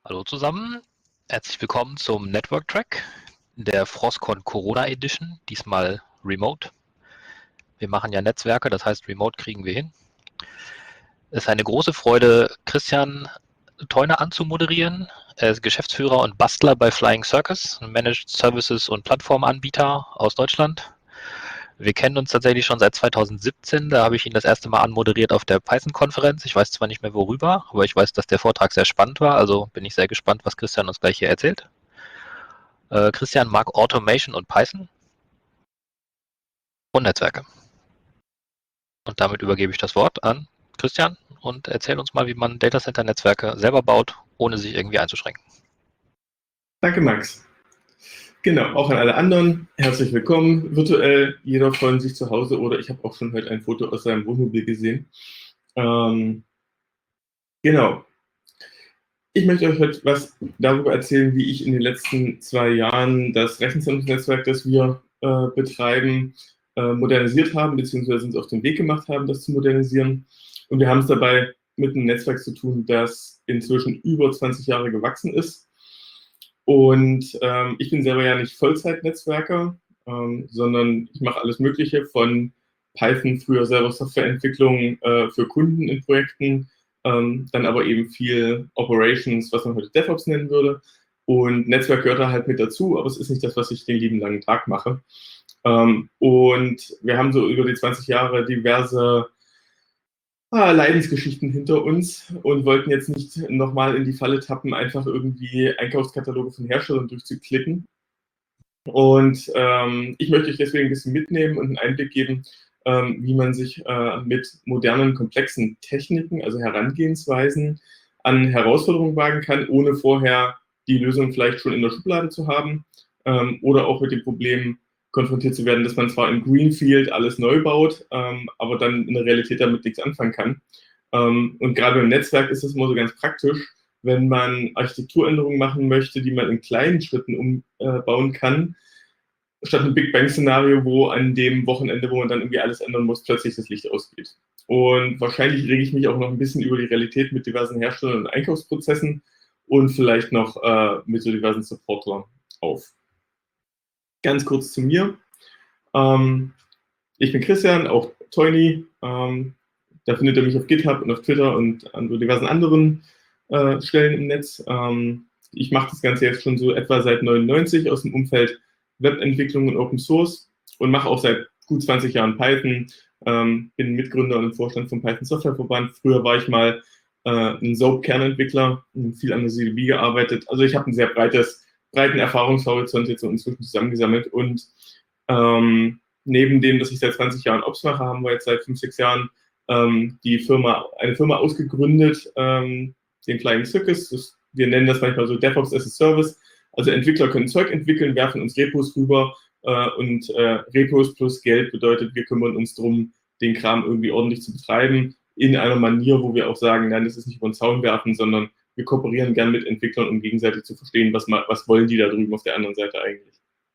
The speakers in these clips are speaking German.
Hallo zusammen, herzlich willkommen zum Network Track der Frostcon Corona Edition, diesmal remote. Wir machen ja Netzwerke, das heißt remote kriegen wir hin. Es ist eine große Freude, Christian Theuner anzumoderieren. Er ist Geschäftsführer und Bastler bei Flying Circus, ein Managed Services und Plattformanbieter aus Deutschland. Wir kennen uns tatsächlich schon seit 2017, da habe ich ihn das erste Mal anmoderiert auf der Python-Konferenz. Ich weiß zwar nicht mehr worüber, aber ich weiß, dass der Vortrag sehr spannend war, also bin ich sehr gespannt, was Christian uns gleich hier erzählt. Christian mag Automation und Python und Netzwerke. Und damit übergebe ich das Wort an Christian und erzähl uns mal, wie man Datacenter-Netzwerke selber baut, ohne sich irgendwie einzuschränken. Danke, Max. Genau, auch an alle anderen. Herzlich willkommen. Virtuell, jeder von sich zu Hause oder ich habe auch schon heute ein Foto aus seinem Wohnmobil gesehen. Genau. Ich möchte euch heute was darüber erzählen, wie ich in den letzten 2 Jahren das Rechenzentrumsnetzwerk, das wir betreiben, modernisiert haben, beziehungsweise uns auf den Weg gemacht haben, das zu modernisieren. Und wir haben es dabei mit einem Netzwerk zu tun, das inzwischen über 20 Jahre gewachsen ist. Und ich bin selber ja nicht Vollzeit-Netzwerker, sondern ich mache alles Mögliche von Python, früher selber Softwareentwicklung für Kunden in Projekten, dann aber eben viel Operations, was man heute DevOps nennen würde. Und Netzwerk gehört da halt mit dazu, aber es ist nicht das, was ich den lieben langen Tag mache. Und wir haben so über die 20 Jahre diverse Leidensgeschichten hinter uns und wollten jetzt nicht nochmal in die Falle tappen, einfach irgendwie Einkaufskataloge von Herstellern durchzuklicken. Und ich möchte euch deswegen ein bisschen mitnehmen und einen Einblick geben, wie man sich mit modernen, komplexen Techniken, also Herangehensweisen, an Herausforderungen wagen kann, ohne vorher die Lösung vielleicht schon in der Schublade zu haben oder auch mit dem Problem konfrontiert zu werden, dass man zwar im Greenfield alles neu baut, aber dann in der Realität damit nichts anfangen kann. Und gerade beim Netzwerk ist es immer so ganz praktisch, wenn man Architekturänderungen machen möchte, die man in kleinen Schritten umbauen kann, statt einem Big Bang-Szenario, wo an dem Wochenende, wo man dann irgendwie alles ändern muss, plötzlich das Licht ausgeht. Und wahrscheinlich rege ich mich auch noch ein bisschen über die Realität mit diversen Herstellern und Einkaufsprozessen und vielleicht noch mit so diversen Supportlern auf. Ganz kurz zu mir. Ich bin Christian, auch Toini. Da findet ihr mich auf GitHub und auf Twitter und an so diversen anderen Stellen im Netz. Ich mache das Ganze jetzt schon so etwa seit 99 aus dem Umfeld Webentwicklung und Open Source und mache auch seit gut 20 Jahren Python. Bin Mitgründer und im Vorstand vom Python Softwareverband. Früher war ich mal ein SOAP-Kernentwickler und viel an der CDB gearbeitet. Also ich habe einen sehr breiten Erfahrungshorizont jetzt so inzwischen zusammengesammelt und neben dem, dass ich seit 20 Jahren Ops mache, haben wir jetzt seit 5, 6 Jahren eine Firma ausgegründet, den Flying Circus. Wir nennen das manchmal so DevOps as a Service. Also Entwickler können Zeug entwickeln, werfen uns Repos rüber und Repos plus Geld bedeutet, wir kümmern uns darum, den Kram irgendwie ordentlich zu betreiben, in einer Manier, wo wir auch sagen, nein, das ist nicht über den Zaun werfen, sondern wir kooperieren gern mit Entwicklern, um gegenseitig zu verstehen, was wollen die da drüben auf der anderen Seite eigentlich.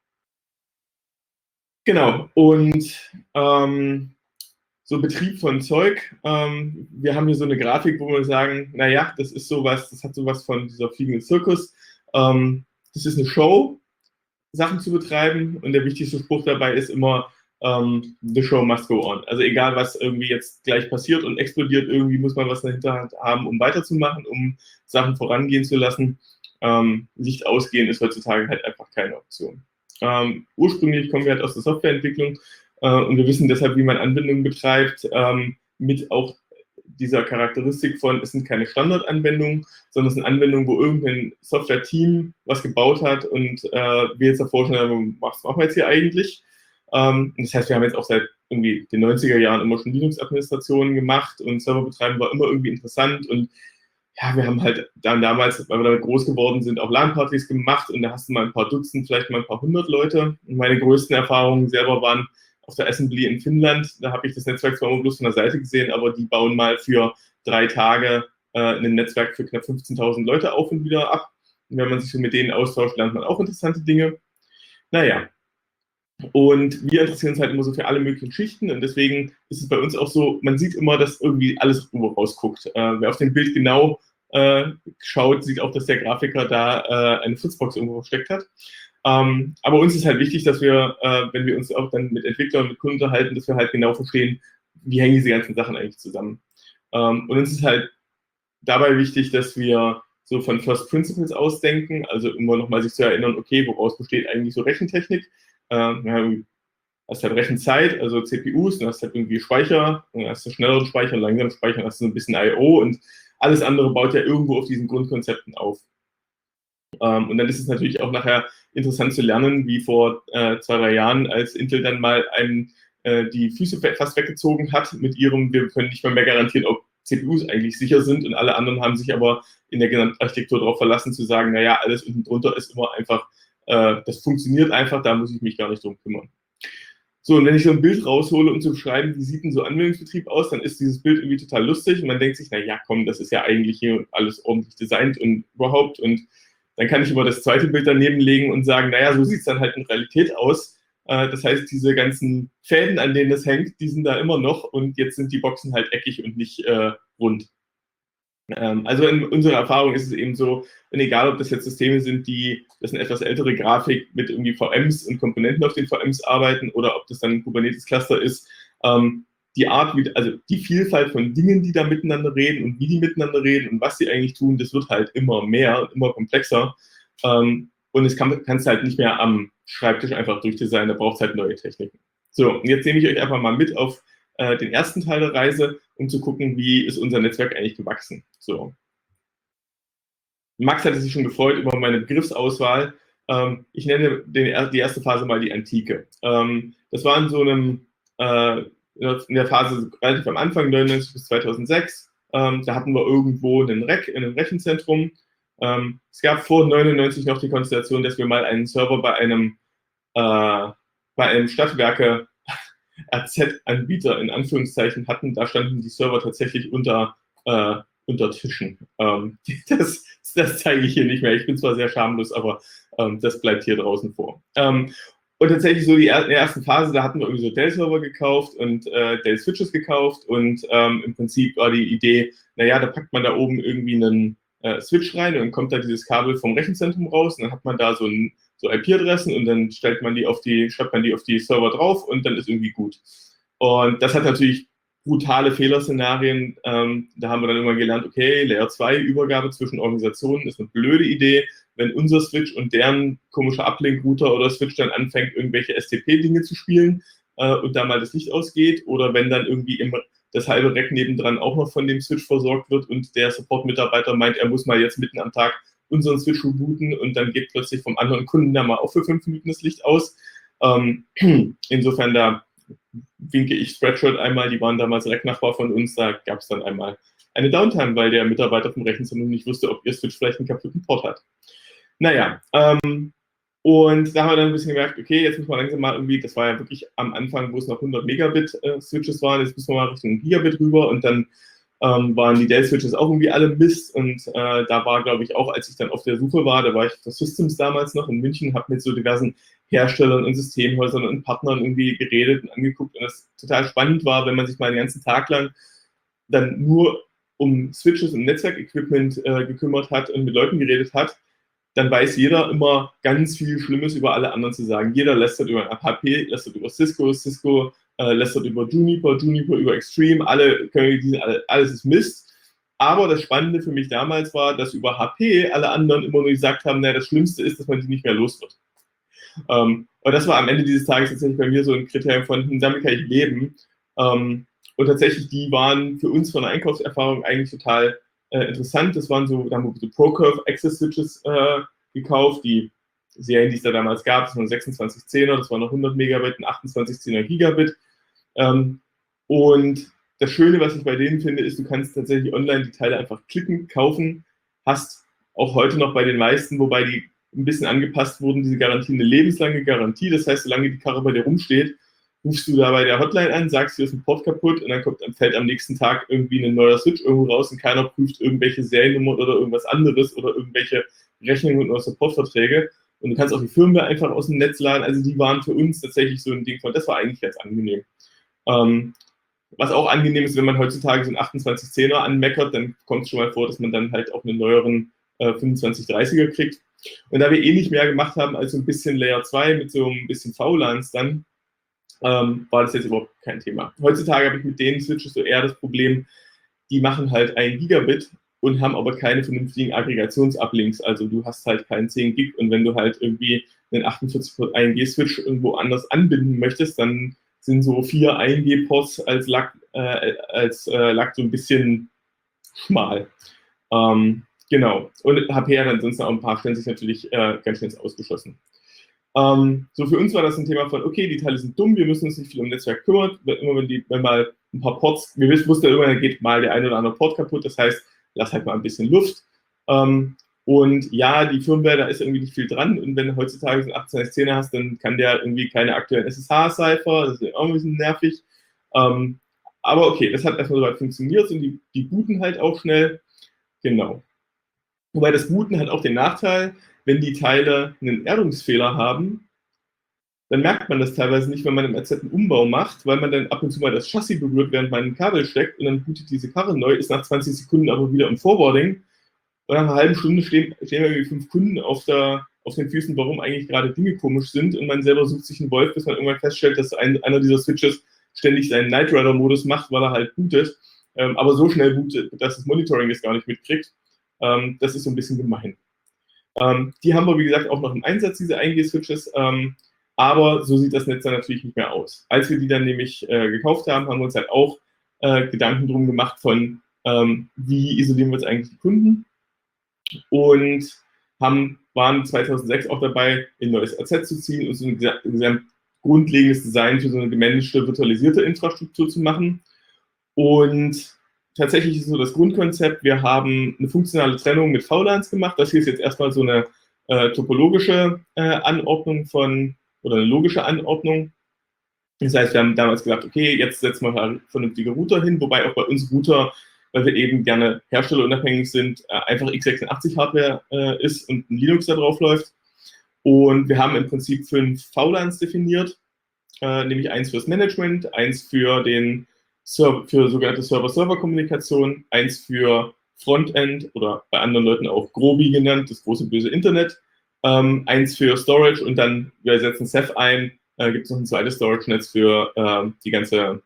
Genau, und so Betrieb von Zeug. Wir haben hier so eine Grafik, wo wir sagen, naja, das ist sowas, das hat sowas von dieser fliegenden Zirkus. Das ist eine Show, Sachen zu betreiben und der wichtigste Spruch dabei ist immer, the show must go on. Also egal, was irgendwie jetzt gleich passiert und explodiert, irgendwie muss man was dahinter haben, um weiterzumachen, um Sachen vorangehen zu lassen. Licht ausgehen ist heutzutage halt einfach keine Option. Ursprünglich kommen wir halt aus der Softwareentwicklung und wir wissen deshalb, wie man Anwendungen betreibt, mit auch dieser Charakteristik von, es sind keine Standardanwendungen, sondern es sind Anwendungen, wo irgendein Software-Team was gebaut hat und wir jetzt davor schon, was machen wir jetzt hier eigentlich? Das heißt, wir haben jetzt auch seit irgendwie den 90er Jahren immer schon Linux-Administrationen gemacht und Server betreiben war immer irgendwie interessant und ja, wir haben halt dann damals, weil wir damit groß geworden sind, auch LAN-Partys gemacht und da hast du mal ein paar Dutzend, vielleicht mal ein paar hundert Leute. Und meine größten Erfahrungen selber waren auf der Assembly in Finnland. Da habe ich das Netzwerk zwar immer bloß von der Seite gesehen, aber die bauen mal für 3 Tage ein Netzwerk für knapp 15.000 Leute auf und wieder ab. Und wenn man sich so mit denen austauscht, lernt man auch interessante Dinge. Naja, und wir interessieren uns halt immer so für alle möglichen Schichten und deswegen ist es bei uns auch so, man sieht immer, dass irgendwie alles rausguckt. Wer auf dem Bild genau schaut, sieht auch, dass der Grafiker da eine Fritzbox irgendwo versteckt hat. Aber uns ist halt wichtig, dass wir, wenn wir uns auch dann mit Entwicklern und mit Kunden unterhalten, dass wir halt genau verstehen, wie hängen diese ganzen Sachen eigentlich zusammen. Und uns ist halt dabei wichtig, dass wir so von First Principles ausdenken, also immer nochmal sich zu erinnern, okay, woraus besteht eigentlich so Rechentechnik? Hast halt Rechenzeit, also CPUs, dann hast halt irgendwie Speicher, dann hast du schnelleren Speicher, langsamen Speicher, dann hast du so ein bisschen I/O und alles andere baut ja irgendwo auf diesen Grundkonzepten auf. Und dann ist es natürlich auch nachher interessant zu lernen, wie vor 2-3 Jahren, als Intel dann mal einem die Füße fast weggezogen hat mit ihrem, wir können nicht mehr garantieren, ob CPUs eigentlich sicher sind, und alle anderen haben sich aber in der Gesamtarchitektur darauf verlassen, zu sagen, naja, alles unten drunter ist immer einfach, das funktioniert einfach, da muss ich mich gar nicht drum kümmern. So, und wenn ich so ein Bild raushole, um zu beschreiben, wie sieht denn so Anwendungsbetrieb aus, dann ist dieses Bild irgendwie total lustig und man denkt sich, na ja, komm, das ist ja eigentlich hier alles ordentlich designt und überhaupt, und dann kann ich immer das zweite Bild daneben legen und sagen, naja, so sieht es dann halt in Realität aus. Das heißt, diese ganzen Fäden, an denen das hängt, die sind da immer noch, und jetzt sind die Boxen halt eckig und nicht rund. Also in unserer Erfahrung ist es eben so, und egal ob das jetzt Systeme sind, die, das eine etwas ältere Grafik mit irgendwie VMs und Komponenten auf den VMs arbeiten, oder ob das dann ein Kubernetes-Cluster ist, die Art, also die Vielfalt von Dingen, die da miteinander reden und wie die miteinander reden und was sie eigentlich tun, das wird halt immer mehr und immer komplexer. Und es kannst halt nicht mehr am Schreibtisch einfach durchdesignen, da braucht es halt neue Techniken. So, und jetzt nehme ich euch einfach mal mit auf den ersten Teil der Reise, um zu gucken, wie ist unser Netzwerk eigentlich gewachsen. So. Max hatte sich schon gefreut über meine Begriffsauswahl. Ich nenne die erste Phase mal die Antike. Das war in so einem, in der Phase relativ am Anfang, 99 bis 2006. Da hatten wir irgendwo einen Rack in einem Rechenzentrum. Es gab vor 99 noch die Konstellation, dass wir mal einen Server bei einem Stadtwerke RZ-Anbieter in Anführungszeichen hatten. Da standen die Server tatsächlich unter Tischen. Das zeige ich hier nicht mehr. Ich bin zwar sehr schamlos, aber das bleibt hier draußen vor. Und tatsächlich so in der ersten Phase, da hatten wir irgendwie so Dell-Server gekauft und Dell-Switches gekauft, und im Prinzip war die Idee, naja, da packt man da oben irgendwie einen Switch rein und dann kommt da dieses Kabel vom Rechenzentrum raus, und dann hat man da so IP-Adressen, und dann schreibt man die auf die Server drauf, und dann ist irgendwie gut. Und das hat natürlich brutale Fehlerszenarien. Da haben wir dann immer gelernt, okay, Layer 2 Übergabe zwischen Organisationen ist eine blöde Idee. Wenn unser Switch und deren komischer Uplink-Router oder Switch dann anfängt, irgendwelche STP-Dinge zu spielen und da mal das Licht ausgeht, oder wenn dann irgendwie das halbe Rack nebendran auch noch von dem Switch versorgt wird und der Support-Mitarbeiter meint, er muss mal jetzt mitten am Tag unseren Switch rebooten, und dann geht plötzlich vom anderen Kunden da mal auch für 5 Minuten das Licht aus. Insofern, da winke ich Spreadshirt einmal, die waren damals Rack-Nachbar von uns, da gab es dann einmal eine Downtime, weil der Mitarbeiter vom Rechenzentrum nicht wusste, ob ihr Switch vielleicht einen kaputten Port hat. Naja, und da haben wir dann ein bisschen gemerkt, okay, jetzt müssen wir langsam mal irgendwie, das war ja wirklich am Anfang, wo es noch 100 Megabit Switches waren, jetzt müssen wir mal Richtung Gigabit rüber, und dann waren die Dell-Switches auch irgendwie alle Mist, und da war, glaube ich, auch, als ich dann auf der Suche war, da war ich für Systems damals noch in München, habe mit so diversen Herstellern und Systemhäusern und Partnern irgendwie geredet und angeguckt, und das total spannend war, wenn man sich mal den ganzen Tag lang dann nur um Switches und Netzwerkequipment gekümmert hat und mit Leuten geredet hat, dann weiß jeder immer ganz viel Schlimmes über alle anderen zu sagen. Jeder lästert über HP, lästert über Cisco, Cisco lästert über Juniper, Juniper über Extreme, alles ist Mist. Aber das Spannende für mich damals war, dass über HP alle anderen immer nur gesagt haben, naja, das Schlimmste ist, dass man die nicht mehr los wird. Und das war am Ende dieses Tages tatsächlich bei mir so ein Kriterium von, damit kann ich leben. Und tatsächlich, die waren für uns von der Einkaufserfahrung eigentlich total interessant. Das waren so, da haben wir so ProCurve Access Switches gekauft, die Serien, die es da damals gab, das waren 2610er, das waren noch 100 Megabit und 2810er Gigabit. Und das Schöne, was ich bei denen finde, ist, du kannst tatsächlich online die Teile einfach klicken, kaufen, hast auch heute noch bei den meisten, wobei die ein bisschen angepasst wurden, diese Garantie, eine lebenslange Garantie. Das heißt, solange die Karre bei dir rumsteht, rufst du da bei der Hotline an, sagst, hier ist ein Port kaputt, und dann fällt am nächsten Tag irgendwie ein neuer Switch irgendwo raus, und keiner prüft irgendwelche Seriennummern oder irgendwas anderes oder irgendwelche Rechnungen oder Supportverträge. Und du kannst auch die Firmware einfach aus dem Netz laden. Also die waren für uns tatsächlich so ein Ding von, das war eigentlich ganz angenehm. Was auch angenehm ist, wenn man heutzutage so einen 2810er anmeckert, dann kommt es schon mal vor, dass man dann halt auch einen neueren 2530er kriegt. Und da wir eh nicht mehr gemacht haben als so ein bisschen Layer 2 mit so ein bisschen VLANs dann, war das jetzt überhaupt kein Thema. Heutzutage habe ich mit den Switches so eher das Problem, die machen halt 1 Gigabit und haben aber keine vernünftigen Aggregationsuplinks. Also du hast halt keinen 10 Gig und wenn du halt irgendwie einen 48-Port-1G-Switch irgendwo anders anbinden möchtest, dann sind so 4 1G-Ports als LAC so ein bisschen schmal. Genau. Und HP hat ansonsten auch ein paar Stellen sich natürlich ganz schnell ausgeschossen. So für uns war das ein Thema von, okay, die Teile sind dumm, wir müssen uns nicht viel um Netzwerk kümmern. Immer wenn mal ein paar Ports, wir wussten ja irgendwann, geht mal der ein oder andere Port kaputt, das heißt, lass halt mal ein bisschen Luft. Und ja, die Firmware, da ist irgendwie nicht viel dran. Und wenn du heutzutage so einen 1810er hast, dann kann der irgendwie keine aktuellen SSH-Cipher, das ist auch ein bisschen nervig. Aber okay, das hat erstmal soweit funktioniert und die booten halt auch schnell. Genau. Wobei das Booten hat auch den Nachteil, wenn die Teile einen Erdungsfehler haben, dann merkt man das teilweise nicht, wenn man im RZ einen Umbau macht, weil man dann ab und zu mal das Chassis berührt, während man ein Kabel steckt und dann bootet diese Karre neu, ist nach 20 Sekunden aber wieder im Forwarding. Und nach einer halben Stunde stehen irgendwie 5 Kunden auf den Füßen, warum eigentlich gerade Dinge komisch sind und man selber sucht sich einen Wolf, bis man irgendwann feststellt, dass einer dieser Switches ständig seinen Knight Rider-Modus macht, weil er halt bootet, aber so schnell bootet, dass das Monitoring es gar nicht mitkriegt. Das ist so ein bisschen gemein. Die haben wir, wie gesagt, auch noch im Einsatz, diese 1G-Switches, aber so sieht das Netz dann natürlich nicht mehr aus. Als wir die dann nämlich gekauft haben, haben wir uns halt auch Gedanken drum gemacht von, wie isolieren wir jetzt eigentlich die Kunden und waren 2006 auch dabei, ein neues RZ zu ziehen und so ein grundlegendes Design für so eine gemanagte, virtualisierte Infrastruktur zu machen. Und tatsächlich ist so das Grundkonzept, wir haben eine funktionale Trennung mit VLANs gemacht. Das hier ist jetzt erstmal so eine topologische Anordnung oder eine logische Anordnung. Das heißt, wir haben damals gesagt, okay, jetzt setzen wir halt vernünftige Router hin, wobei auch bei uns Router, weil wir eben gerne herstellerunabhängig sind, einfach x86-Hardware ist und ein Linux da drauf läuft. Und wir haben im Prinzip 5 VLANs definiert, nämlich eins fürs Management, eins für sogenannte Server-Server-Kommunikation, eins für Frontend oder bei anderen Leuten auch Grobi genannt, das große böse Internet, eins für Storage und dann, wir setzen Ceph ein, gibt es noch ein zweites Storage-Netz für die ganze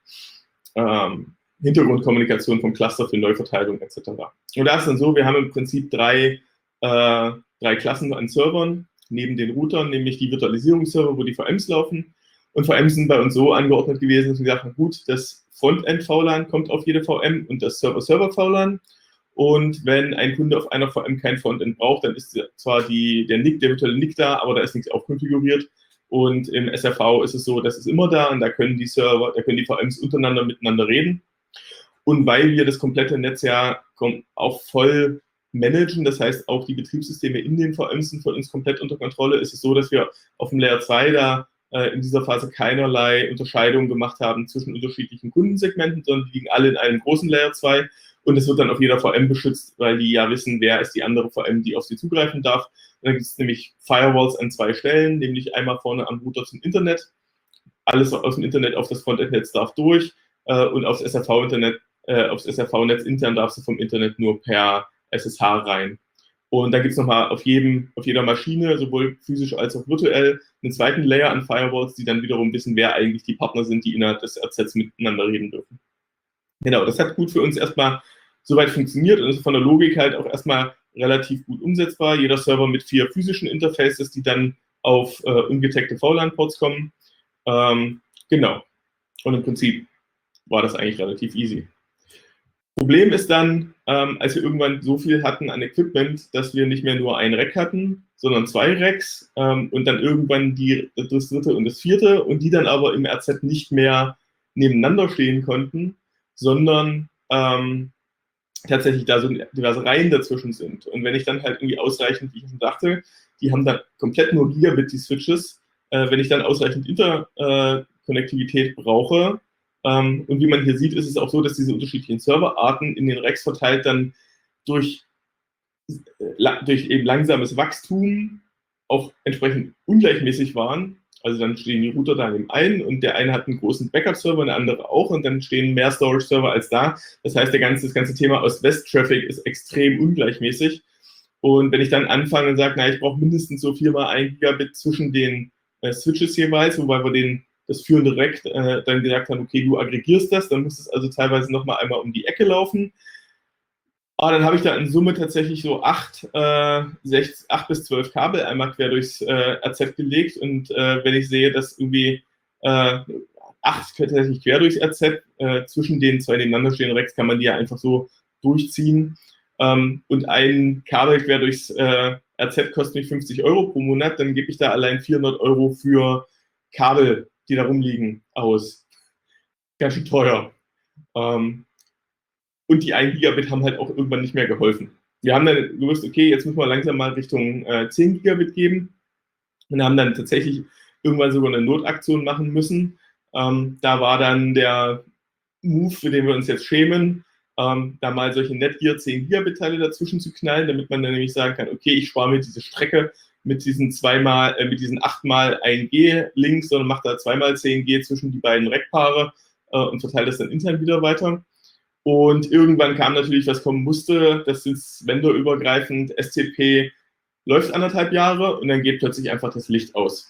Hintergrundkommunikation vom Cluster für Neuverteilung etc. Und da ist dann so, wir haben im Prinzip drei Klassen an Servern neben den Routern, nämlich die Virtualisierungsserver, wo die VMs laufen. Und VMs sind bei uns so angeordnet gewesen, dass wir gesagt haben, gut, das Frontend-VLAN kommt auf jede VM und das Server-Server-VLAN. Und wenn ein Kunde auf einer VM kein Frontend braucht, dann ist zwar der virtuelle NIC da, aber da ist nichts aufkonfiguriert. Und im SRV ist es so, das ist immer da und da können die VMs untereinander miteinander reden. Und weil wir das komplette Netz ja auch voll managen, das heißt auch die Betriebssysteme in den VMs sind von uns komplett unter Kontrolle, ist es so, dass wir auf dem Layer 2 da in dieser Phase keinerlei Unterscheidung gemacht haben zwischen unterschiedlichen Kundensegmenten, sondern die liegen alle in einem großen Layer 2 und es wird dann auf jeder VM beschützt, weil die ja wissen, wer ist die andere VM, die auf sie zugreifen darf. Und dann gibt es nämlich Firewalls an 2 Stellen, nämlich einmal vorne am Router zum Internet, alles aus dem Internet auf das Frontend-Netz darf durch und aufs SRV-Netz intern darfst du vom Internet nur per SSH rein. Und dann gibt es nochmal auf jeder Maschine, sowohl physisch als auch virtuell, einen zweiten Layer an Firewalls, die dann wiederum wissen, wer eigentlich die Partner sind, die innerhalb des RZs miteinander reden dürfen. Genau, das hat gut für uns erstmal soweit funktioniert und ist von der Logik halt auch erstmal relativ gut umsetzbar. Jeder Server mit 4 physischen Interfaces, die dann auf ungetaggte VLAN-Ports kommen. Genau. Und im Prinzip war das eigentlich relativ easy. Problem ist dann, als wir irgendwann so viel hatten an Equipment, dass wir nicht mehr nur ein Rack hatten, sondern 2 Racks und dann irgendwann das dritte und das vierte und die dann aber im RZ nicht mehr nebeneinander stehen konnten, sondern tatsächlich da so diverse Reihen dazwischen sind. Und wenn ich dann halt irgendwie ausreichend, wie ich schon dachte, die haben dann komplett nur Gigabit, die Switches, wenn ich dann ausreichend Interkonnektivität brauche, und wie man hier sieht, ist es auch so, dass diese unterschiedlichen Serverarten in den Racks verteilt dann durch eben langsames Wachstum auch entsprechend ungleichmäßig waren. Also dann stehen die Router da in dem einen und der eine hat einen großen Backup-Server, der andere auch und dann stehen mehr Storage-Server als da. Das heißt, das ganze Thema Ost-West-Traffic ist extrem ungleichmäßig. Und wenn ich dann anfange und sage, na, ich brauche mindestens so 4x1 Gigabit zwischen den Switches jeweils, wobei wir das führende direkt dann gesagt haben, okay, du aggregierst das, dann muss es also teilweise nochmal einmal um die Ecke laufen. Dann habe ich da in Summe tatsächlich so 8 bis 12 Kabel einmal quer durchs RZ gelegt und wenn ich sehe, dass irgendwie 8 tatsächlich quer durchs RZ zwischen den zwei nebeneinander stehenden Racks kann man die ja einfach so durchziehen und ein Kabel quer durchs RZ kostet mich 50 Euro pro Monat, dann gebe ich da allein 400 Euro für Kabel, die da rumliegen, aus. Ganz schön teuer. Und die 1 Gigabit haben halt auch irgendwann nicht mehr geholfen. Wir haben dann gewusst, okay, jetzt müssen wir langsam mal Richtung 10 Gigabit geben und haben dann tatsächlich irgendwann sogar eine Notaktion machen müssen. Da war dann der Move, für den wir uns jetzt schämen, da mal solche Netgear 10 Gigabit-Teile dazwischen zu knallen, damit man dann nämlich sagen kann, okay, ich spare mir diese Strecke mit diesen 8x 1G-Links, sondern mache da 2x 10G zwischen die beiden Rackpaare und verteile das dann intern wieder weiter. Und irgendwann kam natürlich, was kommen musste, das ist vendorübergreifend, STP läuft 1,5 Jahre und dann geht plötzlich einfach das Licht aus.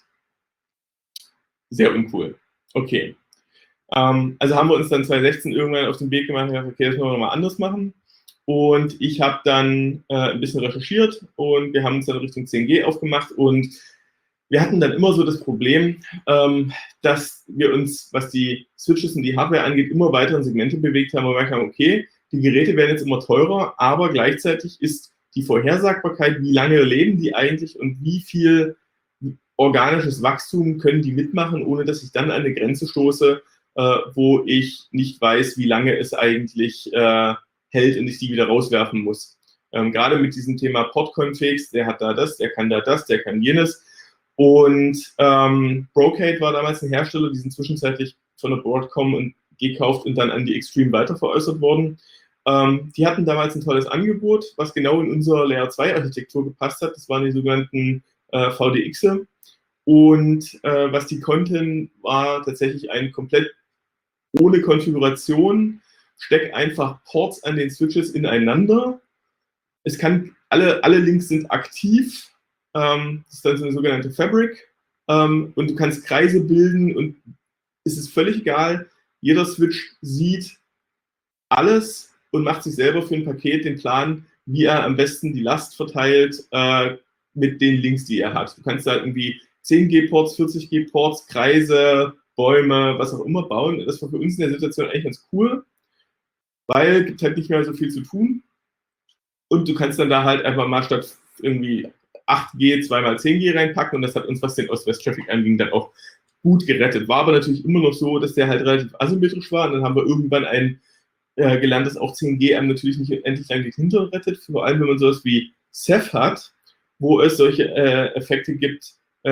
Sehr uncool. Okay. Also haben wir uns dann 2016 irgendwann auf den Weg gemacht und gesagt, okay, das müssen wir nochmal anders machen. Und ich habe dann ein bisschen recherchiert und wir haben uns dann Richtung 10G aufgemacht und wir hatten dann immer so das Problem, dass wir uns, was die Switches und die Hardware angeht, immer weiter in Segmente bewegt haben, wo wir gesagt haben, okay, die Geräte werden jetzt immer teurer, aber gleichzeitig ist die Vorhersagbarkeit, wie lange leben die eigentlich und wie viel organisches Wachstum können die mitmachen, ohne dass ich dann an eine Grenze stoße, wo ich nicht weiß, wie lange es eigentlich hält und ich die wieder rauswerfen muss. Gerade mit diesem Thema Port-Configs, der hat da das, der kann jenes. Und Brocade war damals ein Hersteller, die sind zwischenzeitlich von der Broadcom gekauft und dann an die Extreme weiterveräußert worden. Die hatten damals ein tolles Angebot, was genau in unsere Layer 2 Architektur gepasst hat. Das waren die sogenannten VDXe. Und was die konnten, war tatsächlich ein komplett ohne Konfiguration, steck einfach Ports an den Switches ineinander. Es kann, alle Links sind aktiv. Das ist dann so eine sogenannte Fabric. Und du kannst Kreise bilden und es ist völlig egal. Jeder Switch sieht alles und macht sich selber für ein Paket den Plan, wie er am besten die Last verteilt mit den Links, die er hat. Du kannst da irgendwie 10G-Ports, 40G-Ports, Kreise, Bäume, was auch immer bauen. Das war für uns in der Situation eigentlich ganz cool, weil es gibt halt nicht mehr so viel zu tun. Und du kannst dann da halt einfach mal statt irgendwie 8G 2x10G reinpacken und das hat uns, was den Ost-West-Traffic anging, dann auch gut gerettet. War aber natürlich immer noch so, dass der halt relativ asymmetrisch war und dann haben wir irgendwann gelernt, dass auch 10G einem natürlich nicht endlich lang die Hinter rettet, vor allem wenn man sowas wie Ceph hat, wo es solche Effekte gibt,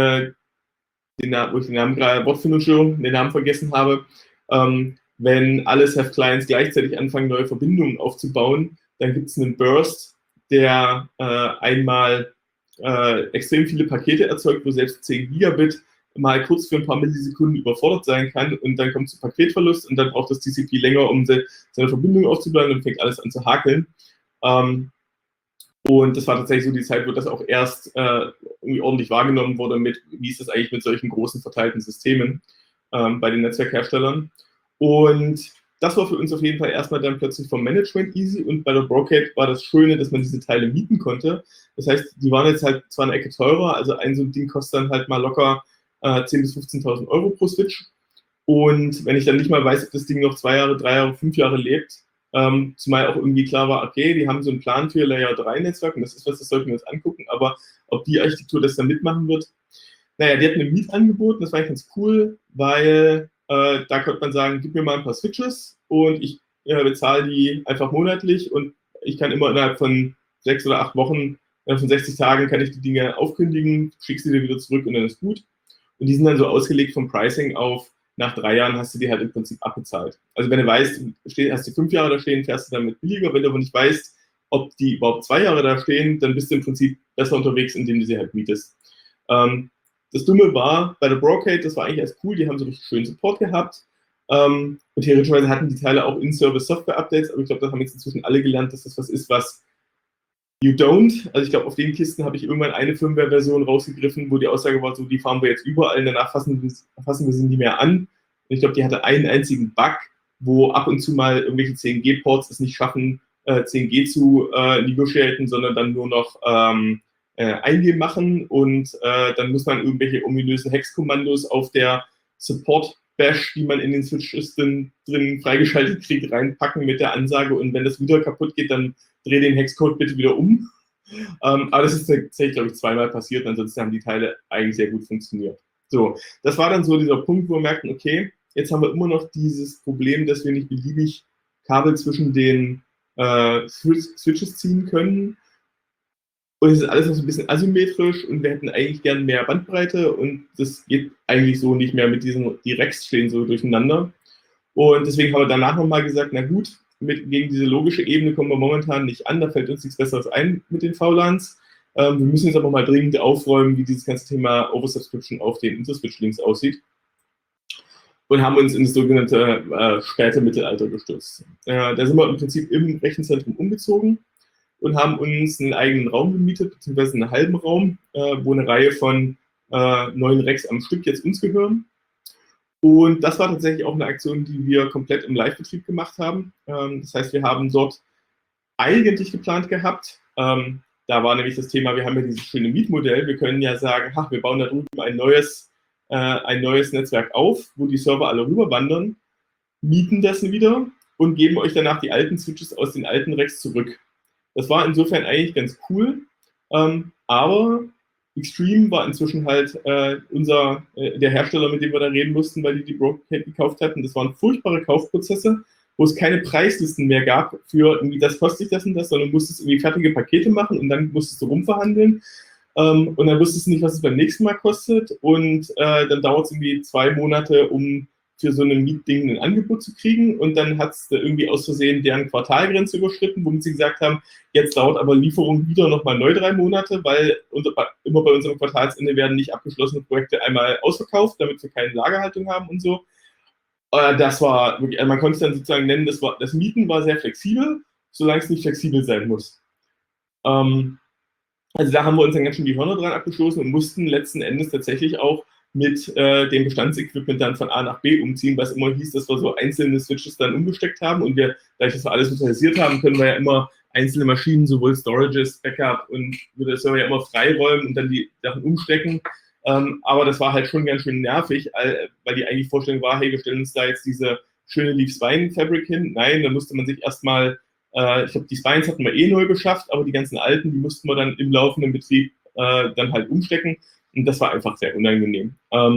wo ich den Namen gerade, Wortfindungsstörung, den Namen vergessen habe, wenn alle Ceph-Clients gleichzeitig anfangen, neue Verbindungen aufzubauen, dann gibt es einen Burst, der einmal extrem viele Pakete erzeugt, wo selbst 10 Gigabit mal kurz für ein paar Millisekunden überfordert sein kann und dann kommt es zu Paketverlust und dann braucht das TCP länger, um seine Verbindung aufzubauen und fängt alles an zu hakeln. Und das war tatsächlich so die Zeit, wo das auch erst irgendwie ordentlich wahrgenommen wurde mit, wie ist das eigentlich mit solchen großen verteilten Systemen bei den Netzwerkherstellern. Und das war für uns auf jeden Fall erstmal dann plötzlich vom Management easy und bei der Brocade war das Schöne, dass man diese Teile mieten konnte. Das heißt, die waren jetzt halt zwar eine Ecke teurer, also ein so ein Ding kostet dann halt mal locker 10.000 bis 15.000 Euro pro Switch. Und wenn ich dann nicht mal weiß, ob das Ding noch 2 Jahre, 3 Jahre, 5 Jahre lebt, zumal auch irgendwie klar war, okay, die haben so einen Plan für Layer 3 Netzwerk und das ist was, das sollten wir uns angucken, aber ob die Architektur das dann mitmachen wird, naja, die hatten ein Mietangebot und das war eigentlich ganz cool, weil da konnte man sagen, gib mir mal ein paar Switches und ich bezahle die einfach monatlich und ich kann immer innerhalb von 6 oder 8 Wochen, von 60 Tagen kann ich die Dinge aufkündigen, schick sie dir wieder zurück und dann ist gut. Und die sind dann so ausgelegt vom Pricing auf, nach 3 Jahren hast du die halt im Prinzip abbezahlt. Also wenn du weißt, hast du 5 Jahre da stehen, fährst du damit billiger. Wenn du aber nicht weißt, ob die überhaupt 2 Jahre da stehen, dann bist du im Prinzip besser unterwegs, indem du sie halt mietest. Das Dumme war, bei der Brocade, das war eigentlich erst cool, die haben so richtig schön Support gehabt. Und theoretischerweise hatten die Teile auch In-Service-Software-Updates, aber ich glaube, das haben jetzt inzwischen alle gelernt, dass das was ist, was you don't. Also ich glaube, auf den Kisten habe ich irgendwann eine Firmware-Version rausgegriffen, wo die Aussage war, so, die fahren wir jetzt überall, danach fassen wir sie nie mehr an. Und ich glaube, die hatte einen einzigen Bug, wo ab und zu mal irgendwelche 10G-Ports es nicht schaffen, 10G zu negotiaten, sondern dann nur noch 1G machen und dann muss man irgendwelche ominösen Hex-Kommandos auf der Support-Bash, die man in den Switches drin freigeschaltet kriegt, reinpacken mit der Ansage, und wenn das wieder kaputt geht, dann dreh den Hexcode bitte wieder um. Aber das ist tatsächlich, glaube ich, zweimal passiert, ansonsten haben die Teile eigentlich sehr gut funktioniert. So, das war dann so dieser Punkt, wo wir merkten, okay, jetzt haben wir immer noch dieses Problem, dass wir nicht beliebig Kabel zwischen den Switches ziehen können. Und es ist alles noch so ein bisschen asymmetrisch und wir hätten eigentlich gern mehr Bandbreite und das geht eigentlich so nicht mehr mit diesen, die Racks stehen so durcheinander. Und deswegen haben wir danach nochmal gesagt, na gut, gegen diese logische Ebene kommen wir momentan nicht an, da fällt uns nichts Besseres ein mit den VLANs. Wir müssen jetzt aber mal dringend aufräumen, wie dieses ganze Thema Oversubscription auf den Interswitch-Links aussieht. Und haben uns in das sogenannte späte Mittelalter gestürzt. Da sind wir im Prinzip im Rechenzentrum umgezogen und haben uns einen eigenen Raum gemietet, beziehungsweise einen halben Raum, wo eine Reihe von 9 Racks am Stück jetzt uns gehören. Und das war tatsächlich auch eine Aktion, die wir komplett im Live-Betrieb gemacht haben. Das heißt, wir haben dort eigentlich geplant gehabt, da war nämlich das Thema, wir haben ja dieses schöne Mietmodell, wir können ja sagen, ach, wir bauen da drüben ein neues Netzwerk auf, wo die Server alle rüberwandern, mieten das wieder und geben euch danach die alten Switches aus den alten Racks zurück. Das war insofern eigentlich ganz cool, aber Extreme war inzwischen halt der Hersteller, mit dem wir da reden mussten, weil die Brocade gekauft hatten. Das waren furchtbare Kaufprozesse, wo es keine Preislisten mehr gab für irgendwie, das kostet das und das, sondern du musstest irgendwie fertige Pakete machen und dann musstest du rumverhandeln. Und dann wusstest du nicht, was es beim nächsten Mal kostet. Und dann dauert es irgendwie 2 Monate, um für so ein Mietding ein Angebot zu kriegen. Und dann hat es irgendwie aus Versehen deren Quartalgrenze überschritten, womit sie gesagt haben, jetzt dauert aber Lieferung wieder nochmal neu 3 Monate, weil immer bei unserem Quartalsende werden nicht abgeschlossene Projekte einmal ausverkauft, damit wir keine Lagerhaltung haben und so. Das war wirklich, man konnte es dann sozusagen nennen, das Mieten war sehr flexibel, solange es nicht flexibel sein muss. Also da haben wir uns dann ganz schön die Hörner dran abgestoßen und mussten letzten Endes tatsächlich auch mit dem Bestandsequipment dann von A nach B umziehen, was immer hieß, dass wir so einzelne Switches dann umgesteckt haben und wir, dadurch, dass wir alles virtualisiert haben, können wir ja immer einzelne Maschinen, sowohl Storages, Backup und wir das Server ja immer freiräumen und dann die Sachen umstecken. Aber das war halt schon ganz schön nervig, weil die eigentlich Vorstellung war, hey, wir stellen uns da jetzt diese schöne Leaf-Spine-Fabric hin. Nein, da musste man sich erstmal, ich glaube, die Spines hatten wir neu beschafft, aber die ganzen alten, die mussten wir dann im laufenden Betrieb dann halt umstecken. Und das war einfach sehr unangenehm.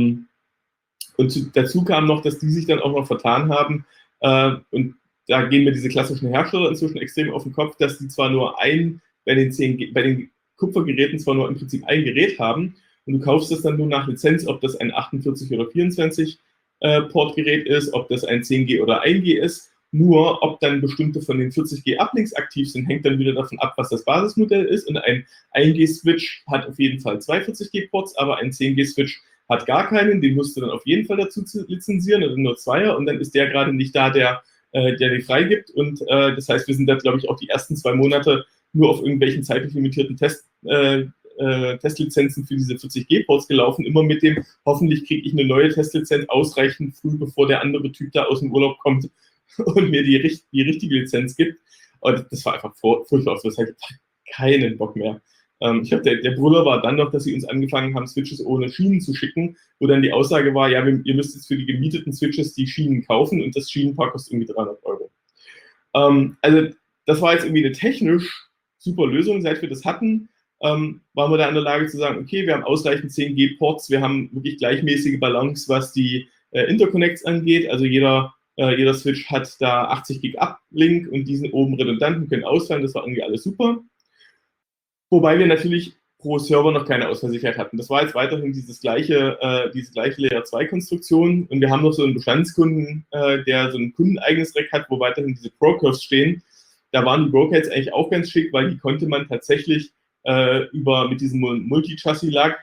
Und dazu kam noch, dass die sich dann auch noch vertan haben. Und da gehen mir diese klassischen Hersteller inzwischen extrem auf den Kopf, dass die zwar nur bei den Kupfergeräten zwar nur im Prinzip ein Gerät haben und du kaufst das dann nur nach Lizenz, ob das ein 48 oder 24 Portgerät ist, ob das ein 10G oder 1G ist. Nur, ob dann bestimmte von den 40G Uplinks aktiv sind, hängt dann wieder davon ab, was das Basismodell ist. Und ein 1G-Switch hat auf jeden Fall 2 40G-Ports, aber ein 10G-Switch hat gar keinen. Den musst du dann auf jeden Fall dazu lizenzieren oder nur Zweier. Und dann ist der gerade nicht da, der die freigibt. Und das heißt, wir sind da, glaube ich, auch die ersten 2 Monate nur auf irgendwelchen zeitlich limitierten Testlizenzen für diese 40G-Ports gelaufen. Immer mit dem, hoffentlich kriege ich eine neue Testlizenz ausreichend früh, bevor der andere Typ da aus dem Urlaub kommt und mir die richtige Lizenz gibt. Und das war einfach furchtbar. Das hatte keinen Bock mehr. Ich glaube, der Brüller war dann noch, dass sie uns angefangen haben, Switches ohne Schienen zu schicken, wo dann die Aussage war, ja, ihr müsst jetzt für die gemieteten Switches die Schienen kaufen und das Schienenpaar kostet irgendwie 300 Euro. Also das war jetzt irgendwie eine technisch super Lösung. Seit wir das hatten, waren wir da in der Lage zu sagen, okay, wir haben ausreichend 10G-Ports, wir haben wirklich gleichmäßige Balance, was die Interconnects angeht. Also jeder Switch hat da 80 Gig Uplink und diesen oben redundanten können ausfallen. Das war irgendwie alles super. Wobei wir natürlich pro Server noch keine Ausfallsicherheit hatten. Das war jetzt weiterhin diese gleiche Layer-2-Konstruktion. Und wir haben noch so einen Bestandskunden, der so ein kundeneigenes Rack hat, wo weiterhin diese Pro-Curves stehen. Da waren die Brocades eigentlich auch ganz schick, weil die konnte man tatsächlich mit diesem Multi-Chassis-Lag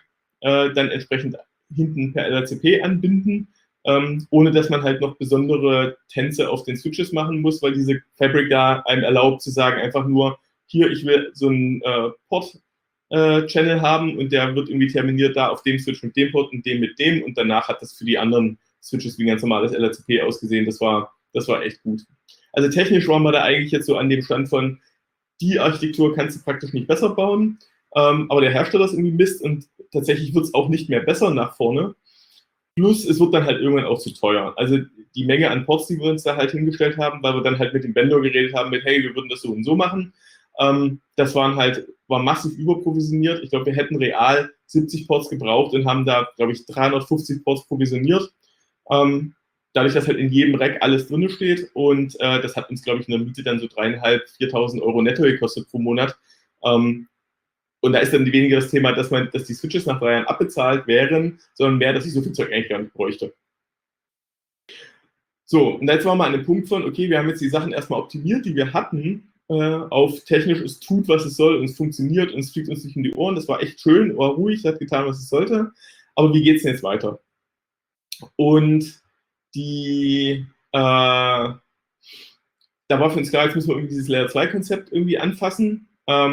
dann entsprechend hinten per LRCP anbinden, ohne dass man halt noch besondere Tänze auf den Switches machen muss, weil diese Fabric da einem erlaubt zu sagen, einfach nur, hier, ich will so einen Port-Channel haben und der wird irgendwie terminiert da auf dem Switch mit dem Port und dem mit dem und danach hat das für die anderen Switches wie ein ganz normales LRCP ausgesehen. Das war echt gut. Also technisch waren wir da eigentlich jetzt so an dem Stand von, die Architektur kannst du praktisch nicht besser bauen, aber der Hersteller ist irgendwie Mist und tatsächlich wird es auch nicht mehr besser nach vorne. Plus, es wird dann halt irgendwann auch zu teuer. Also die Menge an Ports, die wir uns da halt hingestellt haben, weil wir dann halt mit dem Vendor geredet haben, mit, hey, wir würden das so und so machen. Das war massiv überprovisioniert. Ich glaube, wir hätten real 70 Ports gebraucht und haben da, glaube ich, 350 Ports provisioniert. Dadurch, dass halt in jedem Rack alles drin steht und das hat uns, glaube ich, in der Miete dann so 3.500, 4.000 Euro netto gekostet pro Monat. Und da ist dann weniger das Thema, dass die Switches nach 3 Jahren abbezahlt wären, sondern mehr, dass ich so viel Zeug eigentlich gar nicht bräuchte. So, und jetzt waren wir an dem Punkt von, okay, wir haben jetzt die Sachen erstmal optimiert, die wir hatten, auf technisch, es tut, was es soll und es funktioniert und es fliegt uns nicht in die Ohren. Das war echt schön, war ruhig, hat getan, was es sollte. Aber wie geht es denn jetzt weiter? Und da war für uns klar, jetzt müssen wir irgendwie dieses Layer 2-Konzept irgendwie anfassen.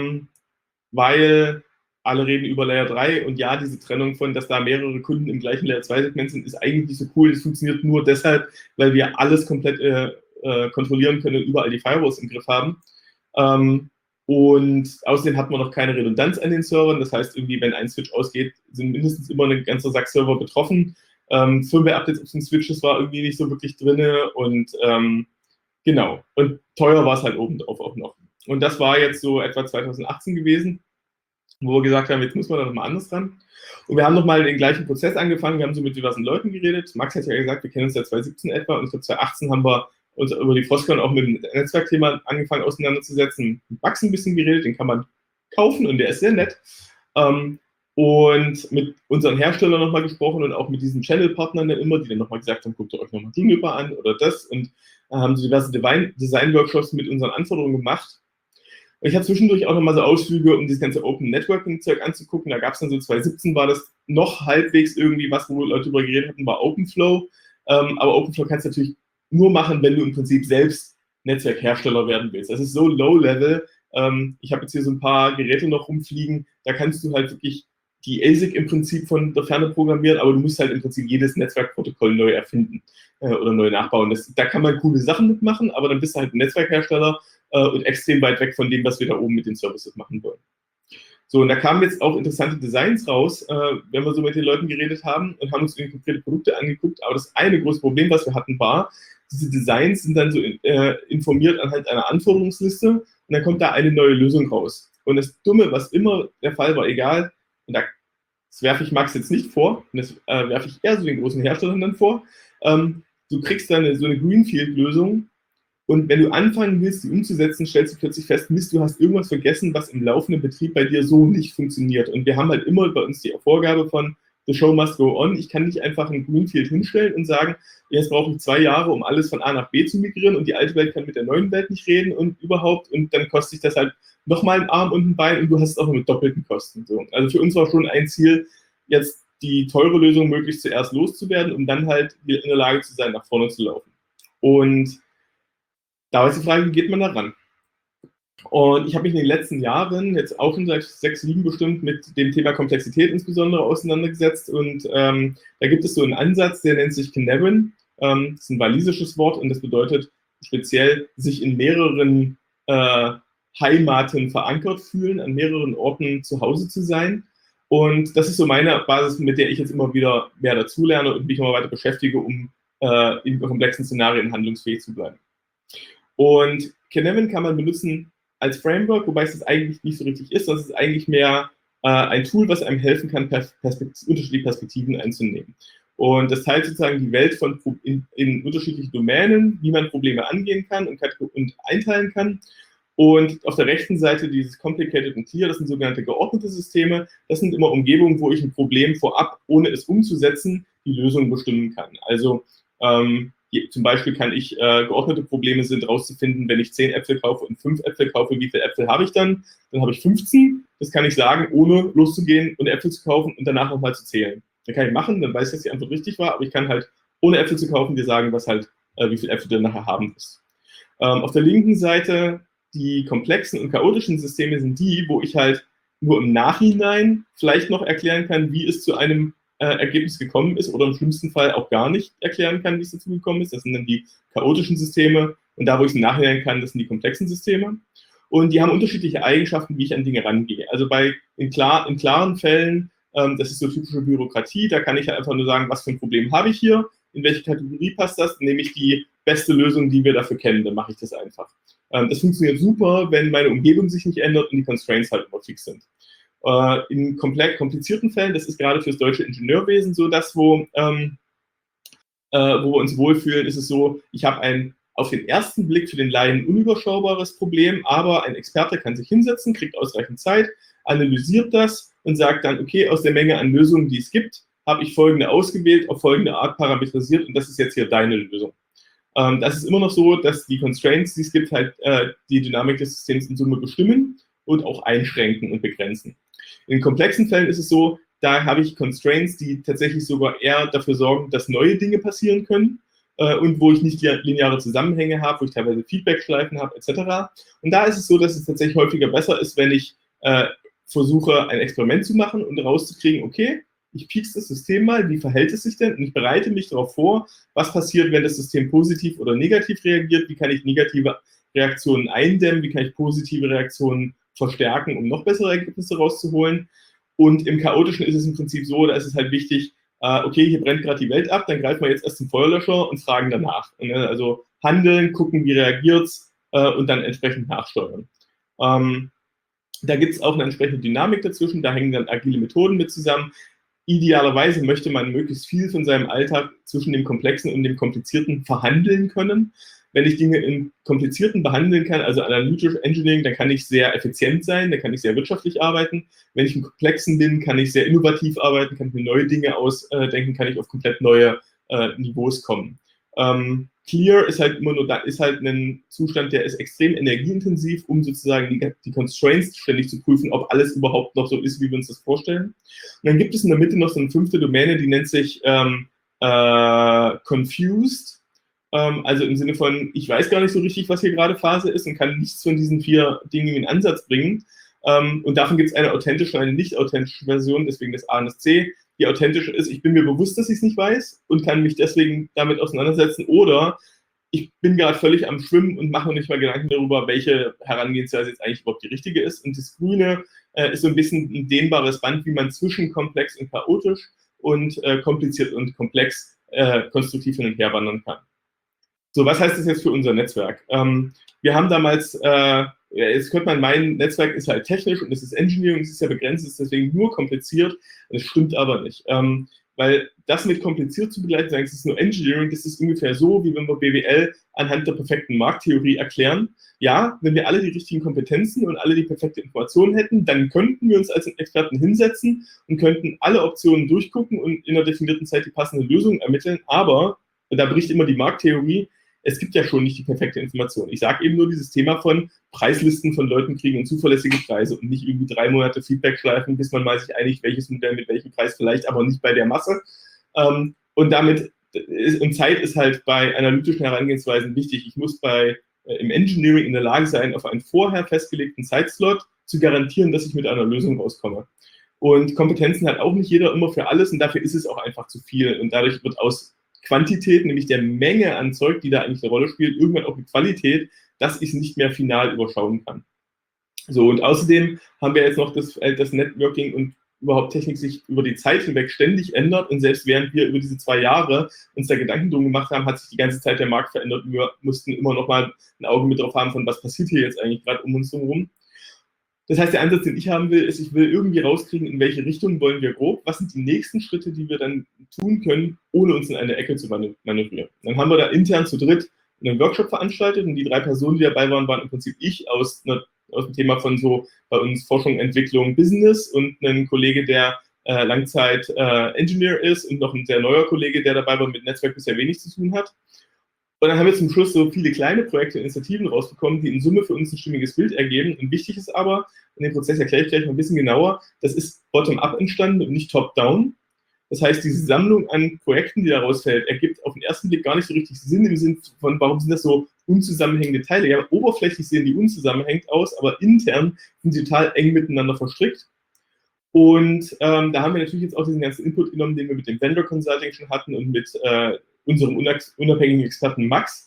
Weil alle reden über Layer 3 und ja, diese Trennung von, dass da mehrere Kunden im gleichen Layer 2-Segment sind, ist eigentlich nicht so cool. Das funktioniert nur deshalb, weil wir alles komplett kontrollieren können und überall die Firewalls im Griff haben. Und außerdem hat man noch keine Redundanz an den Servern. Das heißt, irgendwie, wenn ein Switch ausgeht, sind mindestens immer ein ganzer Sack Server betroffen. Firmware-Updates auf den Switches war irgendwie nicht so wirklich drin und genau. Und teuer war es halt obendrauf auch noch. Und das war jetzt so etwa 2018 gewesen, wo wir gesagt haben, jetzt muss man da nochmal anders ran. Und wir haben nochmal den gleichen Prozess angefangen, wir haben so mit diversen Leuten geredet. Max hat ja gesagt, wir kennen uns seit 2017 etwa und für 2018 haben wir uns über die Frostcon auch mit dem Netzwerkthema angefangen auseinanderzusetzen. Mit Max ein bisschen geredet, den kann man kaufen und der ist sehr nett. Und mit unseren Herstellern nochmal gesprochen und auch mit diesen Channel-Partnern dann immer, die dann nochmal gesagt haben, guckt euch nochmal gegenüber an oder das und haben so diverse Design-Workshops mit unseren Anforderungen gemacht. Ich habe zwischendurch auch nochmal so Ausflüge, um das ganze Open Networking-Zeug anzugucken. Da gab es dann so 2017, war das noch halbwegs irgendwie was, wo Leute drüber geredet hatten, war OpenFlow. Aber OpenFlow kannst du natürlich nur machen, wenn du im Prinzip selbst Netzwerkhersteller werden willst. Das ist so low-level. Ich habe jetzt hier so ein paar Geräte noch rumfliegen. Da kannst du halt wirklich die ASIC im Prinzip von der Ferne programmieren, aber du musst halt im Prinzip jedes Netzwerkprotokoll neu erfinden oder neu nachbauen. Da kann man coole Sachen mitmachen, aber dann bist du halt ein Netzwerkhersteller und extrem weit weg von dem, was wir da oben mit den Services machen wollen. So, und da kamen jetzt auch interessante Designs raus, wenn wir so mit den Leuten geredet haben und haben uns konkrete Produkte angeguckt. Aber das eine große Problem, was wir hatten, war, diese Designs sind dann so informiert anhand einer Anforderungsliste und dann kommt da eine neue Lösung raus. Und das Dumme, was immer der Fall war, egal, und das werfe ich Max jetzt nicht vor, und das werfe ich eher so den großen Herstellern dann vor, du kriegst dann so eine Greenfield-Lösung und wenn du anfangen willst, die umzusetzen, stellst du plötzlich fest, Mist, du hast irgendwas vergessen, was im laufenden Betrieb bei dir so nicht funktioniert. Und wir haben halt immer bei uns die Vorgabe von the show must go on. Ich kann nicht einfach ein Greenfield hinstellen und sagen, jetzt brauche ich 2 Jahre, um alles von A nach B zu migrieren und die alte Welt kann mit der neuen Welt nicht reden und überhaupt und dann kostet sich das halt nochmal einen Arm und ein Bein und du hast es auch noch mit doppelten Kosten. So. Also für uns war schon ein Ziel, jetzt die teure Lösung möglichst zuerst loszuwerden, um dann halt in der Lage zu sein, nach vorne zu laufen. Und da ist die Frage, wie geht man da ran? Und ich habe mich in den letzten Jahren, jetzt auch schon seit 6, 7 bestimmt, mit dem Thema Komplexität insbesondere auseinandergesetzt. Und da gibt es so einen Ansatz, der nennt sich Cynefin. Das ist ein walisisches Wort und das bedeutet speziell sich in mehreren Heimaten verankert fühlen, an mehreren Orten zu Hause zu sein. Und das ist so meine Basis, mit der ich jetzt immer wieder mehr dazulerne und mich immer weiter beschäftige, um in komplexen Szenarien handlungsfähig zu bleiben. Und Cynefin kann man benutzen als Framework, wobei es das eigentlich nicht so richtig ist. Das ist eigentlich mehr ein Tool, was einem helfen kann, unterschiedliche Perspektiven einzunehmen. Und das teilt sozusagen die Welt in unterschiedliche Domänen, wie man Probleme angehen kann und einteilen kann. Und auf der rechten Seite dieses Complicated und Clear, das sind sogenannte geordnete Systeme. Das sind immer Umgebungen, wo ich ein Problem vorab, ohne es umzusetzen, die Lösung bestimmen kann. Also Zum Beispiel kann ich geordnete Probleme sind, rauszufinden, wenn ich 10 Äpfel kaufe und 5 Äpfel kaufe, wie viele Äpfel habe ich dann? Dann habe ich 15. Das kann ich sagen, ohne loszugehen und Äpfel zu kaufen und danach nochmal zu zählen. Das kann ich machen, dann weiß ich, dass die Antwort richtig war, aber ich kann halt, ohne Äpfel zu kaufen, dir sagen, was halt, wie viele Äpfel du nachher haben wirst. Auf der linken Seite, die komplexen und chaotischen Systeme sind die, wo ich halt nur im Nachhinein vielleicht noch erklären kann, wie es zu einem Ergebnis gekommen ist oder im schlimmsten Fall auch gar nicht erklären kann, wie es dazu gekommen ist. Das sind dann die chaotischen Systeme und da, wo ich es im Nachhinein kann, das sind die komplexen Systeme. Und die haben unterschiedliche Eigenschaften, wie ich an Dinge rangehe. Also in klaren Fällen, das ist so typische Bürokratie, da kann ich halt einfach nur sagen, was für ein Problem habe ich hier, in welche Kategorie passt das, dann nehme ich die beste Lösung, die wir dafür kennen, dann mache ich das einfach. Das funktioniert super, wenn meine Umgebung sich nicht ändert und die Constraints halt immer fix sind. In komplizierten Fällen, das ist gerade fürs deutsche Ingenieurwesen so das, wo wir uns wohlfühlen, ist es so, ich habe ein auf den ersten Blick für den Laien unüberschaubares Problem, aber ein Experte kann sich hinsetzen, kriegt ausreichend Zeit, analysiert das und sagt dann, okay, aus der Menge an Lösungen, die es gibt, habe ich folgende ausgewählt, auf folgende Art parametrisiert und das ist jetzt hier deine Lösung. Das ist immer noch so, dass die Constraints, die es gibt, halt die Dynamik des Systems in Summe bestimmen und auch einschränken und begrenzen. In komplexen Fällen ist es so, da habe ich Constraints, die tatsächlich sogar eher dafür sorgen, dass neue Dinge passieren können und wo ich nicht lineare Zusammenhänge habe, wo ich teilweise Feedback-Schleifen habe, etc. Und da ist es so, dass es tatsächlich häufiger besser ist, wenn ich versuche, ein Experiment zu machen und rauszukriegen, okay, ich piekse das System mal, wie verhält es sich denn? Und ich bereite mich darauf vor, was passiert, wenn das System positiv oder negativ reagiert, wie kann ich negative Reaktionen eindämmen, wie kann ich positive Reaktionen verstärken, um noch bessere Ergebnisse rauszuholen. Und im Chaotischen ist es im Prinzip so, da ist es halt wichtig, okay, hier brennt gerade die Welt ab, dann greifen wir jetzt erst zum Feuerlöscher und fragen danach. Also handeln, gucken, wie reagiert es und dann entsprechend nachsteuern. Da gibt es auch eine entsprechende Dynamik dazwischen, da hängen dann agile Methoden mit zusammen. Idealerweise möchte man möglichst viel von seinem Alltag zwischen dem Komplexen und dem Komplizierten verhandeln können. Wenn ich Dinge im Komplizierten behandeln kann, also analytisch Engineering, dann kann ich sehr effizient sein, dann kann ich sehr wirtschaftlich arbeiten. Wenn ich im Komplexen bin, kann ich sehr innovativ arbeiten, kann ich mir neue Dinge ausdenken, kann ich auf komplett neue Niveaus kommen. Clear ist halt immer nur, ist halt ein Zustand, der ist extrem energieintensiv, um sozusagen die Constraints ständig zu prüfen, ob alles überhaupt noch so ist, wie wir uns das vorstellen. Und dann gibt es in der Mitte noch so eine 5. Domäne, die nennt sich Confused. Also im Sinne von, ich weiß gar nicht so richtig, was hier gerade Phase ist und kann nichts von diesen 4 Dingen in Ansatz bringen. Und davon gibt es eine authentische und eine nicht authentische Version, deswegen das A und das C. Die authentische ist, ich bin mir bewusst, dass ich es nicht weiß und kann mich deswegen damit auseinandersetzen. Oder ich bin gerade völlig am Schwimmen und mache mir nicht mal Gedanken darüber, welche Herangehensweise jetzt eigentlich überhaupt die richtige ist. Und das Grüne ist so ein bisschen ein dehnbares Band, wie man zwischen komplex und chaotisch und kompliziert und komplex konstruktiv hin und her wandern kann. So, was heißt das jetzt für unser Netzwerk? Wir haben damals, jetzt könnte man meinen, Netzwerk ist halt technisch und es ist Engineering, es ist ja begrenzt, es ist deswegen nur kompliziert. Das stimmt aber nicht. Weil das mit kompliziert zu begleiten, sagen, es ist nur Engineering, das ist ungefähr so, wie wenn wir BWL anhand der perfekten Markttheorie erklären. Ja, wenn wir alle die richtigen Kompetenzen und alle die perfekte Information hätten, dann könnten wir uns als Experten hinsetzen und könnten alle Optionen durchgucken und in einer definierten Zeit die passende Lösung ermitteln. Aber, und da bricht immer die Markttheorie, es gibt ja schon nicht die perfekte Information. Ich sage eben nur dieses Thema von Preislisten von Leuten kriegen und zuverlässige Preise und nicht irgendwie 3 Monate Feedback-Schleifen, bis man mal sich einigt, welches Modell mit welchem Preis vielleicht, aber nicht bei der Masse. Und Zeit ist halt bei analytischen Herangehensweisen wichtig. Ich muss im Engineering in der Lage sein, auf einen vorher festgelegten Zeitslot zu garantieren, dass ich mit einer Lösung rauskomme. Und Kompetenzen hat auch nicht jeder immer für alles und dafür ist es auch einfach zu viel. Und dadurch wird aus Quantität, nämlich der Menge an Zeug, die da eigentlich eine Rolle spielt, irgendwann auch die Qualität, dass ich es nicht mehr final überschauen kann. So, und außerdem haben wir jetzt noch das Networking und überhaupt Technik sich über die Zeit hinweg ständig ändert und selbst während wir über diese 2 Jahre uns da Gedanken drum gemacht haben, hat sich die ganze Zeit der Markt verändert und wir mussten immer noch mal ein Auge mit drauf haben, von was passiert hier jetzt eigentlich gerade um uns herum. Das heißt, der Ansatz, den ich haben will, ist, ich will irgendwie rauskriegen, in welche Richtung wollen wir grob, was sind die nächsten Schritte, die wir dann tun können, ohne uns in eine Ecke zu manövrieren. Dann haben wir da intern zu dritt einen Workshop veranstaltet und die 3 Personen, die dabei waren, waren im Prinzip ich aus dem Thema von so bei uns Forschung, Entwicklung, Business und ein Kollege, der Langzeit Engineer ist und noch ein sehr neuer Kollege, der dabei war, mit Netzwerk bisher wenig zu tun hat. Und dann haben wir zum Schluss so viele kleine Projekte und Initiativen rausbekommen, die in Summe für uns ein stimmiges Bild ergeben. Und wichtig ist aber, und den Prozess erkläre ich gleich noch ein bisschen genauer, das ist bottom-up entstanden und nicht top-down. Das heißt, diese Sammlung an Projekten, die daraus fällt, ergibt auf den ersten Blick gar nicht so richtig Sinn im Sinne von, warum sind das so unzusammenhängende Teile? Ja, oberflächlich sehen die unzusammenhängend aus, aber intern sind sie total eng miteinander verstrickt. Und da haben wir natürlich jetzt auch diesen ganzen Input genommen, den wir mit dem Vendor Consulting schon hatten und mit unserem unabhängigen Experten Max.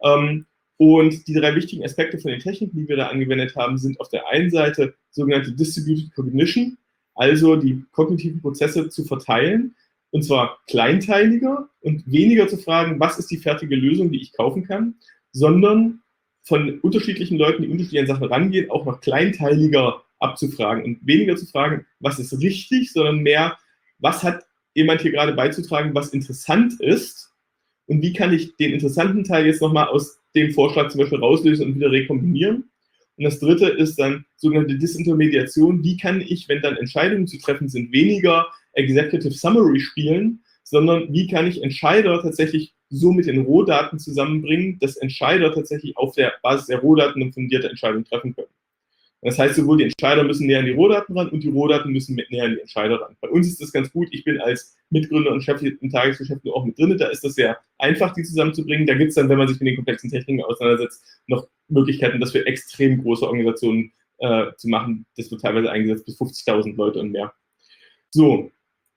Und die 3 wichtigen Aspekte von den Techniken, die wir da angewendet haben, sind auf der einen Seite sogenannte Distributed Cognition, also die kognitiven Prozesse zu verteilen, und zwar kleinteiliger und weniger zu fragen, was ist die fertige Lösung, die ich kaufen kann, sondern von unterschiedlichen Leuten, die unterschiedlich an Sachen rangehen, auch noch kleinteiliger abzufragen und weniger zu fragen, was ist richtig, sondern mehr, was hat jemand hier gerade beizutragen, was interessant ist und wie kann ich den interessanten Teil jetzt nochmal aus dem Vorschlag zum Beispiel rauslösen und wieder rekombinieren. Und das dritte ist dann sogenannte Disintermediation. Wie kann ich, wenn dann Entscheidungen zu treffen sind, weniger Executive Summary spielen, sondern wie kann ich Entscheider tatsächlich so mit den Rohdaten zusammenbringen, dass Entscheider tatsächlich auf der Basis der Rohdaten eine fundierte Entscheidung treffen können. Das heißt, sowohl die Entscheider müssen näher an die Rohdaten ran und die Rohdaten müssen mit näher an die Entscheider ran. Bei uns ist das ganz gut. Ich bin als Mitgründer und Chef im Tagesgeschäft auch mit drin. Da ist das sehr einfach, die zusammenzubringen. Da gibt es dann, wenn man sich mit den komplexen Techniken auseinandersetzt, noch Möglichkeiten, das für extrem große Organisationen zu machen. Das wird teilweise eingesetzt bis 50.000 Leute und mehr. So,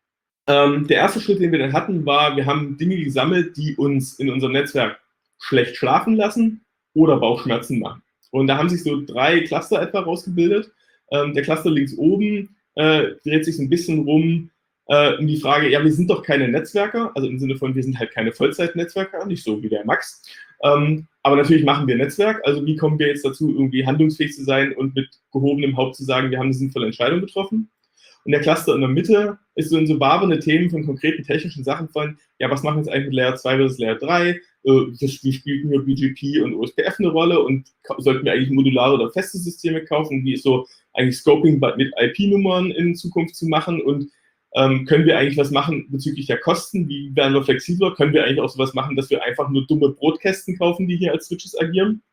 der erste Schritt, den wir dann hatten, war, wir haben Dinge gesammelt, die uns in unserem Netzwerk schlecht schlafen lassen oder Bauchschmerzen machen. Und da haben sich so 3 Cluster etwa rausgebildet. Der Cluster links oben dreht sich so ein bisschen rum um die Frage, ja, wir sind doch keine Netzwerker, also im Sinne von, wir sind halt keine Vollzeit-Netzwerker, nicht so wie der Max. Aber natürlich machen wir Netzwerk, also wie kommen wir jetzt dazu, irgendwie handlungsfähig zu sein und mit gehobenem Haupt zu sagen, wir haben eine sinnvolle Entscheidung getroffen. Und der Cluster in der Mitte ist so in so wabernde Themen von konkreten technischen Sachen von, ja, was machen wir jetzt eigentlich mit Layer 2 versus Layer 3? Wie spielten hier BGP und OSPF eine Rolle und sollten wir eigentlich modulare oder feste Systeme kaufen? Wie ist so eigentlich Scoping mit IP-Nummern in Zukunft zu machen? Und können wir eigentlich was machen bezüglich der Kosten? Wie werden wir flexibler? Können wir eigentlich auch sowas machen, dass wir einfach nur dumme Brotkästen kaufen, die hier als Switches agieren?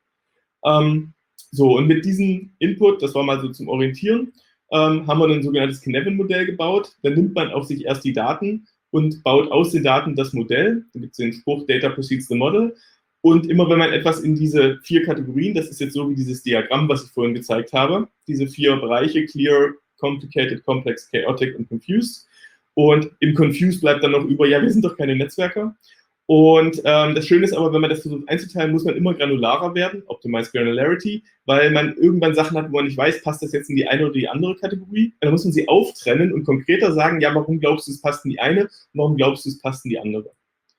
So, und mit diesem Input, das war mal so zum Orientieren, haben wir ein sogenanntes Kinevin-Modell gebaut. Dann nimmt man auf sich erst die Daten und baut aus den Daten das Modell. Da gibt es den Spruch, Data precedes the model. Und immer wenn man etwas in diese 4 Kategorien, das ist jetzt so wie dieses Diagramm, was ich vorhin gezeigt habe, diese 4 Bereiche, Clear, Complicated, Complex, Chaotic und Confused. Und im Confused bleibt dann noch über, ja, wir sind doch keine Netzwerker. Und das Schöne ist aber, wenn man das versucht einzuteilen, muss man immer granularer werden, Optimized Granularity, weil man irgendwann Sachen hat, wo man nicht weiß, passt das jetzt in die eine oder die andere Kategorie. Und dann muss man sie auftrennen und konkreter sagen, ja, warum glaubst du, es passt in die eine und warum glaubst du, es passt in die andere.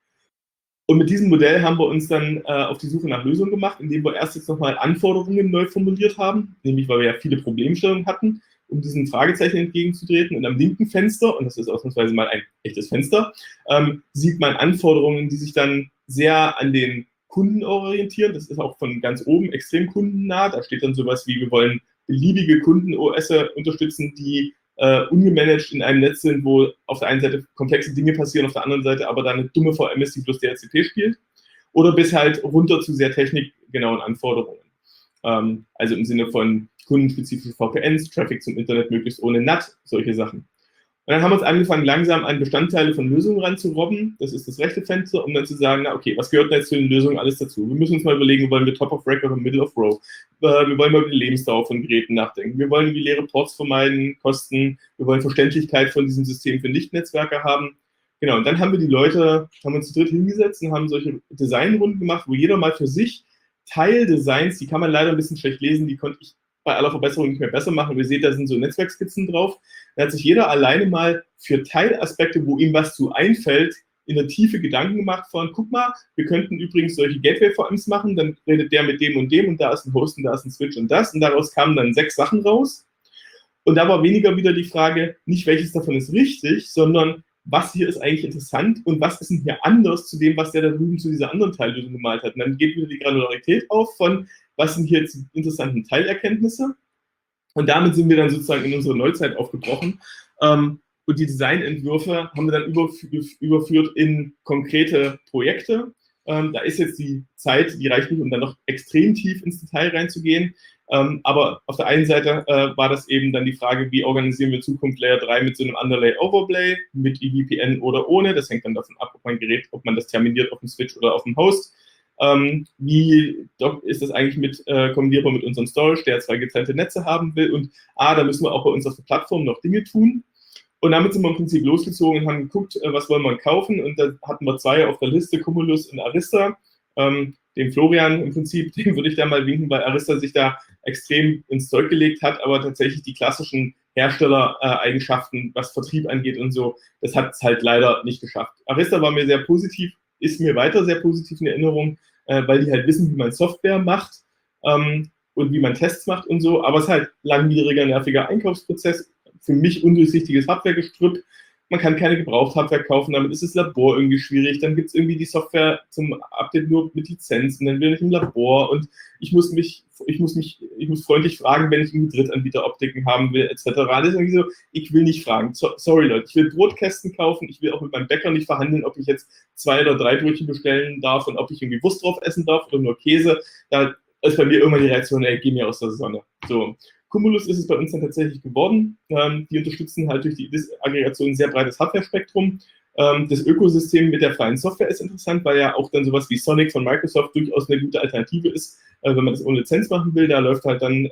Und mit diesem Modell haben wir uns dann auf die Suche nach Lösungen gemacht, indem wir erst jetzt nochmal Anforderungen neu formuliert haben, nämlich weil wir ja viele Problemstellungen hatten, um diesen Fragezeichen entgegenzutreten. Und am linken Fenster, und das ist ausnahmsweise mal ein echtes Fenster, sieht man Anforderungen, die sich dann sehr an den Kunden orientieren. Das ist auch von ganz oben extrem kundennah. Da steht dann sowas wie, wir wollen beliebige Kunden-OS unterstützen, die ungemanagt in einem Netz sind, wo auf der einen Seite komplexe Dinge passieren, auf der anderen Seite aber dann eine dumme VM ist, die bloß DHCP spielt. Oder bis halt runter zu sehr technikgenauen Anforderungen. Also im Sinne von kundenspezifische VPNs, Traffic zum Internet möglichst ohne NAT, solche Sachen. Und dann haben wir uns angefangen, langsam an Bestandteile von Lösungen ranzurobben. Das ist das rechte Fenster, um dann zu sagen, na okay, was gehört denn jetzt zu den Lösungen alles dazu? Wir müssen uns mal überlegen, wollen wir Top of Rack oder Middle of Row? Wir wollen mal über die Lebensdauer von Geräten nachdenken. Wir wollen die leere Ports vermeiden, Kosten. Wir wollen Verständlichkeit von diesem System für Nicht-Netzwerker haben. Genau, und dann haben wir die Leute, haben uns zu dritt hingesetzt und haben solche Designrunden gemacht, wo jeder mal für sich Teildesigns, die kann man leider ein bisschen schlecht lesen, die konnte ich bei aller Verbesserung nicht mehr besser machen. Wir sehen, da sind so Netzwerkskizzen drauf. Da hat sich jeder alleine mal für Teilaspekte, wo ihm was zu einfällt, in der Tiefe Gedanken gemacht von, guck mal, wir könnten übrigens solche Gateway-VMs machen, dann redet der mit dem und da ist ein Host und da ist ein Switch und das. Und daraus kamen dann 6 Sachen raus. Und da war weniger wieder die Frage, nicht welches davon ist richtig, sondern was hier ist eigentlich interessant und was ist denn hier anders zu dem, was der da drüben zu dieser anderen Teillösung gemalt hat. Und dann geht wieder die Granularität auf von, was sind hier jetzt die interessanten Teilerkenntnisse. Und damit sind wir dann sozusagen in unsere Neuzeit aufgebrochen. Und die Designentwürfe haben wir dann überführt in konkrete Projekte. Da ist jetzt die Zeit, die reicht nicht, um dann noch extrem tief ins Detail reinzugehen. Aber auf der einen Seite war das eben dann die Frage, wie organisieren wir in Zukunft Layer 3 mit so einem Underlay-Overlay, mit EVPN oder ohne. Das hängt dann davon ab, ob man das terminiert auf dem Switch oder auf dem Host. Wie ist das eigentlich kombinierbar mit unserem Storage, der 2 getrennte Netze haben will? Und da müssen wir auch bei uns auf der Plattform noch Dinge tun. Und damit sind wir im Prinzip losgezogen und haben geguckt, was wollen wir kaufen. Und da hatten wir 2 auf der Liste, Cumulus und Arista. Dem Florian im Prinzip, dem würde ich da mal winken, weil Arista sich da extrem ins Zeug gelegt hat, aber tatsächlich die klassischen Herstellereigenschaften, was Vertrieb angeht und so, das hat es halt leider nicht geschafft. Arista war mir sehr positiv, ist mir weiter sehr positiv in Erinnerung, weil die halt wissen, wie man Software macht und wie man Tests macht und so, aber es ist halt langwieriger, nerviger Einkaufsprozess, für mich undurchsichtiges Hardware-Gestrüpp. Man kann keine Gebraucht-Hardware kaufen, damit ist das Labor irgendwie schwierig. Dann gibt es irgendwie die Software zum Update nur mit Lizenzen, dann bin ich im Labor und ich muss freundlich fragen, wenn ich irgendwie Drittanbieter-Optiken haben will, etc. Das ist irgendwie so, ich will nicht fragen. Sorry, Leute, ich will Brotkästen kaufen, ich will auch mit meinem Bäcker nicht verhandeln, ob ich jetzt 2 oder 3 Brötchen bestellen darf und ob ich irgendwie Wurst drauf essen darf oder nur Käse. Da ist bei mir irgendwann die Reaktion, ey, geh mir aus der Sonne. So. Cumulus ist es bei uns dann tatsächlich geworden. Die unterstützen halt durch die Disaggregation ein sehr breites Hardware-Spektrum. Das Ökosystem mit der freien Software ist interessant, weil ja auch dann sowas wie Sonic von Microsoft durchaus eine gute Alternative ist, wenn man das ohne Lizenz machen will. Da läuft halt dann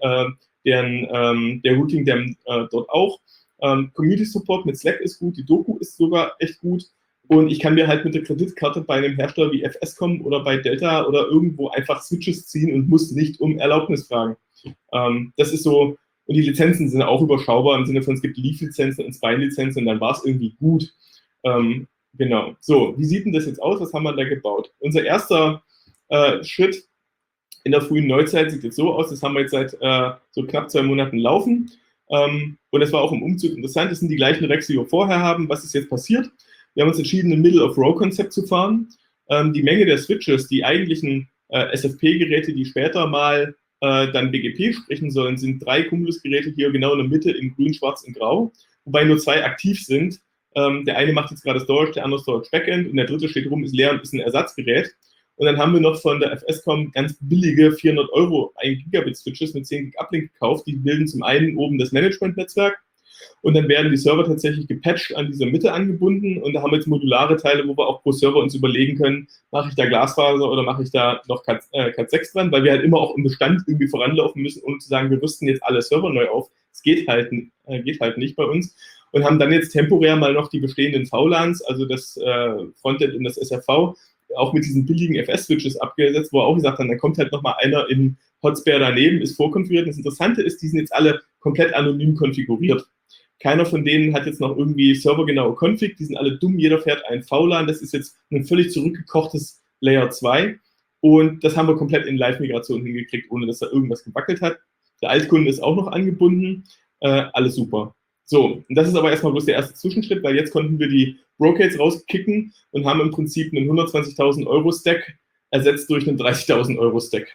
der Routing dort auch. Community Support mit Slack ist gut, die Doku ist sogar echt gut. Und ich kann mir halt mit der Kreditkarte bei einem Hersteller wie FSCom oder bei Delta oder irgendwo einfach Switches ziehen und muss nicht um Erlaubnis fragen. Das ist so, und die Lizenzen sind auch überschaubar im Sinne von, es gibt Leaf-Lizenzen und Spine-Lizenzen und dann war es irgendwie gut. Genau. So, wie sieht denn das jetzt aus? Was haben wir da gebaut? Unser erster Schritt in der frühen Neuzeit sieht jetzt so aus, das haben wir jetzt seit so knapp 2 Monaten laufen. Und das war auch im Umzug interessant, das sind die gleichen Racks, die wir vorher haben. Was ist jetzt passiert? Wir haben uns entschieden, ein Middle-of-Row-Konzept zu fahren. Die Menge der Switches, die eigentlichen SFP-Geräte, die später mal dann BGP sprechen sollen, sind 3 Cumulus-Geräte hier genau in der Mitte in grün, schwarz und grau, wobei nur 2 aktiv sind. Der eine macht jetzt gerade Storage, der andere Storage Backend und der dritte steht rum, ist leer und ist ein Ersatzgerät. Und dann haben wir noch von der FSCom ganz billige 400 € 1 Gigabit Switches mit 10 Gig Uplink gekauft. Die bilden zum einen oben das Management-Netzwerk und dann werden die Server tatsächlich gepatcht an dieser Mitte angebunden und da haben wir jetzt modulare Teile, wo wir auch pro Server uns überlegen können, mache ich da Glasfaser oder mache ich da noch Cat6 dran, weil wir halt immer auch im Bestand irgendwie voranlaufen müssen, ohne zu sagen, wir rüsten jetzt alle Server neu auf. Es geht halt nicht bei uns. Und haben dann jetzt temporär mal noch die bestehenden VLANs, also das Frontend und das SRV, auch mit diesen billigen FS-Switches abgesetzt, wo wir auch gesagt haben, dann kommt halt nochmal einer in Hotspare daneben, ist vorkonfiguriert. Und das Interessante ist, die sind jetzt alle komplett anonym konfiguriert. Keiner von denen hat jetzt noch irgendwie servergenaue Config, die sind alle dumm, jeder fährt ein VLAN, das ist jetzt ein völlig zurückgekochtes Layer 2 und das haben wir komplett in Live-Migration hingekriegt, ohne dass da irgendwas gewackelt hat. Der Altkunde ist auch noch angebunden, alles super. So, und das ist aber erstmal bloß der erste Zwischenschritt, weil jetzt konnten wir die Brocades rauskicken und haben im Prinzip einen 120.000 € Stack ersetzt durch einen 30.000 € Stack.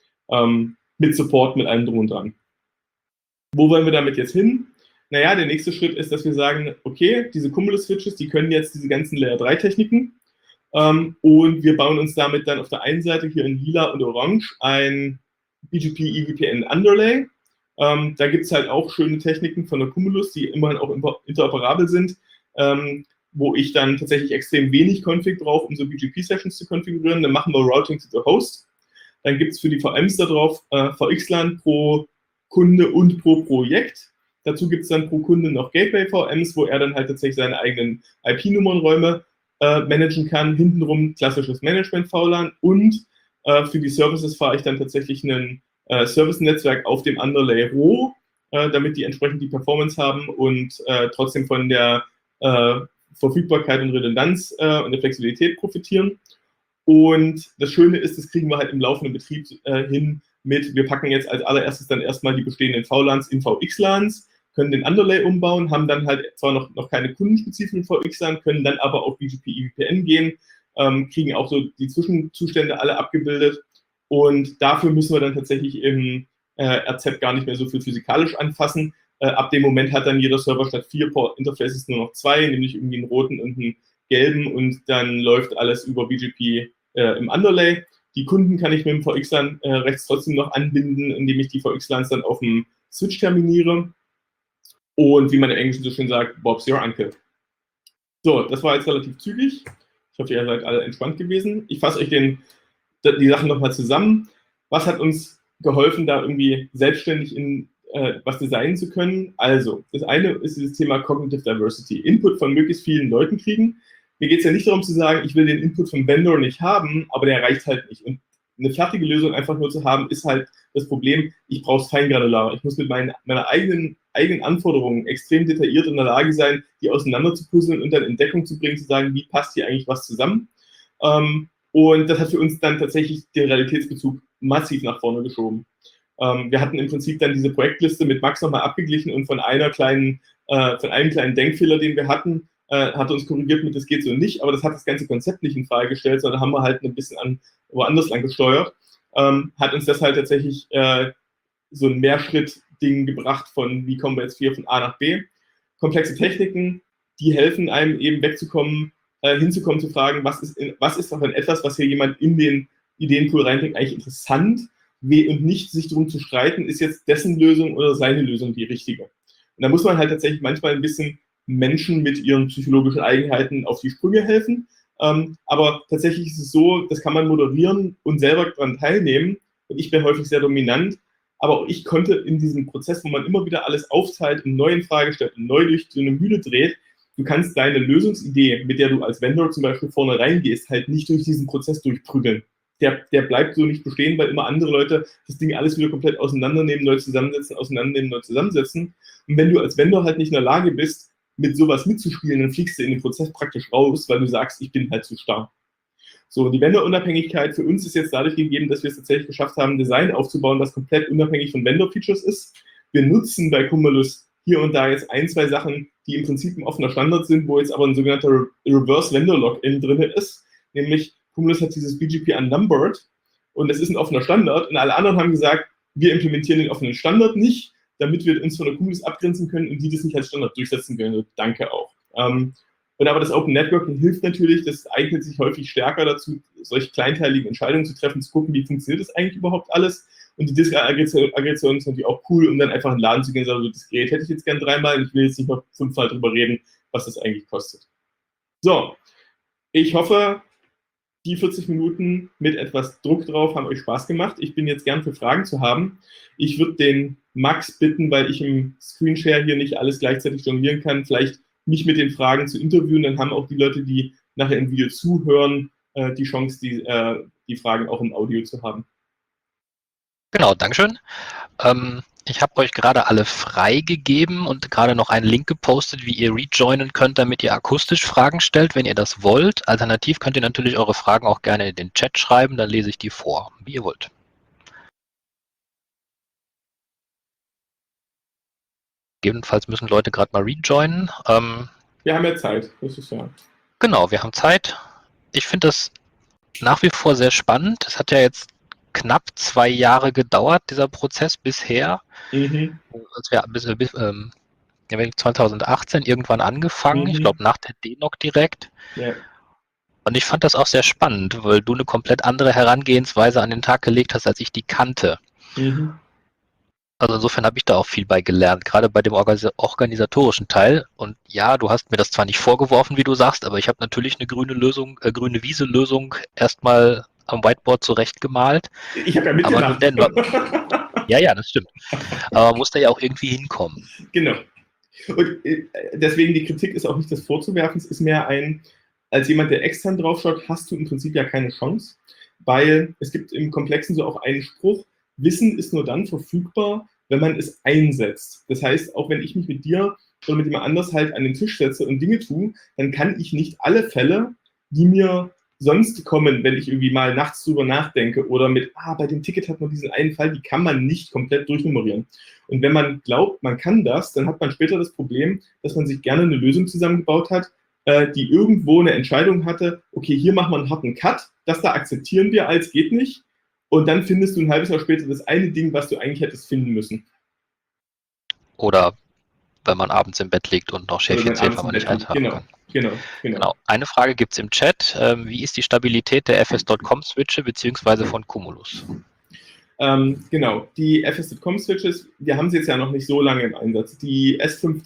Mit Support, mit allem drum und dran. Wo wollen wir damit jetzt hin? Naja, der nächste Schritt ist, dass wir sagen, okay, diese Cumulus-Switches, die können jetzt diese ganzen Layer-3-Techniken und wir bauen uns damit dann auf der einen Seite hier in lila und orange ein BGP EVPN Underlay. Da gibt es halt auch schöne Techniken von der Cumulus, die immerhin auch interoperabel sind, wo ich dann tatsächlich extrem wenig Config brauche, um so BGP-Sessions zu konfigurieren. Dann machen wir Routing to the Host. Dann gibt es für die VMs da drauf VXLAN pro Kunde und pro Projekt. Dazu gibt es dann pro Kunde noch Gateway-VMs, wo er dann halt tatsächlich seine eigenen IP-Nummernräume managen kann. Hintenrum klassisches Management-VLAN und für die Services fahre ich dann tatsächlich ein Service-Netzwerk auf dem Underlay roh, damit die entsprechend die Performance haben und trotzdem von der Verfügbarkeit und Redundanz und der Flexibilität profitieren. Und das Schöne ist, das kriegen wir halt im laufenden Betrieb hin mit, wir packen jetzt als allererstes dann erstmal die bestehenden VLANs in VXLANs, können den Underlay umbauen, haben dann halt zwar noch keine kundenspezifischen VXLAN, können dann aber auf BGP EVPN gehen, kriegen auch so die Zwischenzustände alle abgebildet und dafür müssen wir dann tatsächlich im RZ gar nicht mehr so viel physikalisch anfassen. Ab dem Moment hat dann jeder Server statt 4 Port-Interfaces nur noch 2, nämlich irgendwie einen roten und einen gelben und dann läuft alles über BGP im Underlay. Die Kunden kann ich mit dem VXLAN rechts trotzdem noch anbinden, indem ich die VXLANs dann auf dem Switch terminiere. Und wie man im Englischen so schön sagt, Bob's your uncle. So, das war jetzt relativ zügig. Ich hoffe, ihr seid alle entspannt gewesen. Ich fasse euch die Sachen nochmal zusammen. Was hat uns geholfen, da irgendwie selbstständig was designen zu können? Also, das eine ist dieses Thema Cognitive Diversity. Input von möglichst vielen Leuten kriegen. Mir geht es ja nicht darum zu sagen, ich will den Input vom Vendor nicht haben, aber der reicht halt nicht. Und eine fertige Lösung einfach nur zu haben, ist halt das Problem, ich brauche es feingranular. Ich muss mit meiner eigenen Anforderungen extrem detailliert in der Lage sein, die auseinander zu puzzeln und dann in Deckung zu bringen, zu sagen, wie passt hier eigentlich was zusammen. Und das hat für uns dann tatsächlich den Realitätsbezug massiv nach vorne geschoben. Wir hatten im Prinzip dann diese Projektliste mit Max nochmal abgeglichen und von einem kleinen Denkfehler, den wir hatten, hat uns korrigiert mit, das geht so nicht, aber das hat das ganze Konzept nicht in Frage gestellt, sondern haben wir halt ein bisschen woanders lang gesteuert. Hat uns das halt tatsächlich so ein Mehrschritt-Ding gebracht von, wie kommen wir jetzt hier von A nach B. Komplexe Techniken, die helfen einem eben hinzukommen zu fragen, was ist doch etwas, was hier jemand in den Ideenpool reinbringt, eigentlich interessant, und nicht sich darum zu streiten, ist jetzt dessen Lösung oder seine Lösung die richtige. Und da muss man halt tatsächlich manchmal ein bisschen Menschen mit ihren psychologischen Eigenheiten auf die Sprünge helfen. Aber tatsächlich ist es so, das kann man moderieren und selber daran teilnehmen. Und ich bin häufig sehr dominant. Aber auch ich konnte in diesem Prozess, wo man immer wieder alles aufteilt und neu in Frage stellt und neu durch so eine Mühle dreht, du kannst deine Lösungsidee, mit der du als Vendor zum Beispiel vorne reingehst, halt nicht durch diesen Prozess durchprügeln. Der bleibt so nicht bestehen, weil immer andere Leute das Ding alles wieder komplett auseinandernehmen, neu zusammensetzen, auseinandernehmen, neu zusammensetzen. Und wenn du als Vendor halt nicht in der Lage bist, mit sowas mitzuspielen, dann fliegst du in den Prozess praktisch raus, weil du sagst, ich bin halt zu starr. So, die Vendor-Unabhängigkeit für uns ist jetzt dadurch gegeben, dass wir es tatsächlich geschafft haben, ein Design aufzubauen, das komplett unabhängig von Vendor-Features ist. Wir nutzen bei Cumulus hier und da jetzt ein, zwei Sachen, die im Prinzip ein offener Standard sind, wo jetzt aber ein sogenannter Reverse-Vendor-Login drin ist, nämlich Cumulus hat dieses BGP Unnumbered und es ist ein offener Standard und alle anderen haben gesagt, wir implementieren den offenen Standard nicht, damit wir uns von der Cumulus abgrenzen können und die das nicht als Standard durchsetzen können. Danke auch. Und aber das Open Networking hilft natürlich, das eignet sich häufig stärker dazu, solche kleinteiligen Entscheidungen zu treffen, zu gucken, wie funktioniert das eigentlich überhaupt alles. Und die Disk-Aggregation ist natürlich auch cool, um dann einfach in den Laden zu gehen und sagen, das Gerät hätte ich jetzt gern 3-mal und ich will jetzt nicht noch 5-mal drüber reden, was das eigentlich kostet. So, ich hoffe, die 40 Minuten mit etwas Druck drauf haben euch Spaß gemacht. Ich bin jetzt gern für Fragen zu haben. Ich würde den Max bitten, weil ich im Screenshare hier nicht alles gleichzeitig jonglieren kann, vielleicht mich mit den Fragen zu interviewen. Dann haben auch die Leute, die nachher im Video zuhören, die Chance, die Fragen auch im Audio zu haben. Genau, Dankeschön. Ich habe euch gerade alle freigegeben und gerade noch einen Link gepostet, wie ihr rejoinen könnt, damit ihr akustisch Fragen stellt, wenn ihr das wollt. Alternativ könnt ihr natürlich eure Fragen auch gerne in den Chat schreiben, dann lese ich die vor, wie ihr wollt. Gegebenenfalls müssen Leute gerade mal rejoinen. Wir haben ja Zeit, das ist ja. Genau, wir haben Zeit. Ich finde das nach wie vor sehr spannend. Es hat ja jetzt knapp 2 Jahre gedauert, dieser Prozess bisher. Als wir bis 2018 irgendwann angefangen, ich glaube nach der DNOG direkt. Ja. Und ich fand das auch sehr spannend, weil du eine komplett andere Herangehensweise an den Tag gelegt hast, als ich die kannte. Also insofern habe ich da auch viel bei gelernt, gerade bei dem organisatorischen Teil. Und ja, du hast mir das zwar nicht vorgeworfen, wie du sagst, aber ich habe natürlich eine grüne Wiese-Lösung erstmal am Whiteboard zurechtgemalt. Ich habe ja mitgemacht. Ja, das stimmt. Aber man muss da ja auch irgendwie hinkommen. Genau. Und deswegen die Kritik ist auch nicht das vorzuwerfen, es ist mehr als jemand, der extern drauf schaut, hast du im Prinzip ja keine Chance, weil es gibt im Komplexen so auch einen Spruch, Wissen ist nur dann verfügbar, wenn man es einsetzt. Das heißt, auch wenn ich mich mit dir oder mit jemand anders halt an den Tisch setze und Dinge tue, dann kann ich nicht alle Fälle, die mir sonst kommen, wenn ich irgendwie mal nachts drüber nachdenke oder bei dem Ticket hat man diesen einen Fall, die kann man nicht komplett durchnummerieren. Und wenn man glaubt, man kann das, dann hat man später das Problem, dass man sich gerne eine Lösung zusammengebaut hat, die irgendwo eine Entscheidung hatte, okay, hier machen wir einen harten Cut, das da akzeptieren wir als geht nicht. Und dann findest du ein halbes Jahr später das eine Ding, was du eigentlich hättest finden müssen. Oder wenn man abends im Bett liegt und noch Schäfchen zählt, weil man nicht einschlafen kann. Genau. Eine Frage gibt es im Chat. Wie ist die Stabilität der FS.com-Switche bzw. von Cumulus? Genau, die FS.com-Switches, wir haben sie jetzt ja noch nicht so lange im Einsatz. Die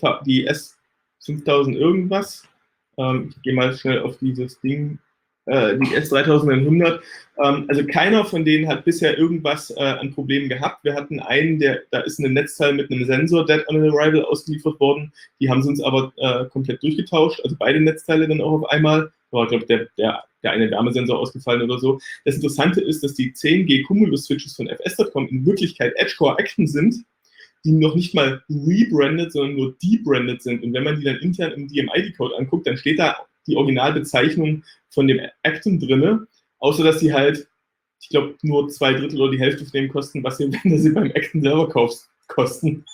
S5000 irgendwas, ich gehe mal schnell auf dieses Ding, die S3100, also keiner von denen hat bisher irgendwas an Problemen gehabt. Wir hatten einen, da ist ein Netzteil mit einem Sensor Dead on Arrival ausgeliefert worden, die haben sie uns aber komplett durchgetauscht, also beide Netzteile dann auch auf einmal. Aber ich glaube, der eine Wärmesensor ausgefallen oder so. Das Interessante ist, dass die 10G Cumulus-Switches von FS.com in Wirklichkeit Edgecore Action sind, die noch nicht mal rebrandet, sondern nur debrandet sind. Und wenn man die dann intern im DMID-Code anguckt, dann steht da die Originalbezeichnung von dem Acton drinne, außer dass die halt, ich glaube, nur 2/3 oder die Hälfte von dem kosten, was sie, wenn du sie beim Acton selber kaufst, kosten.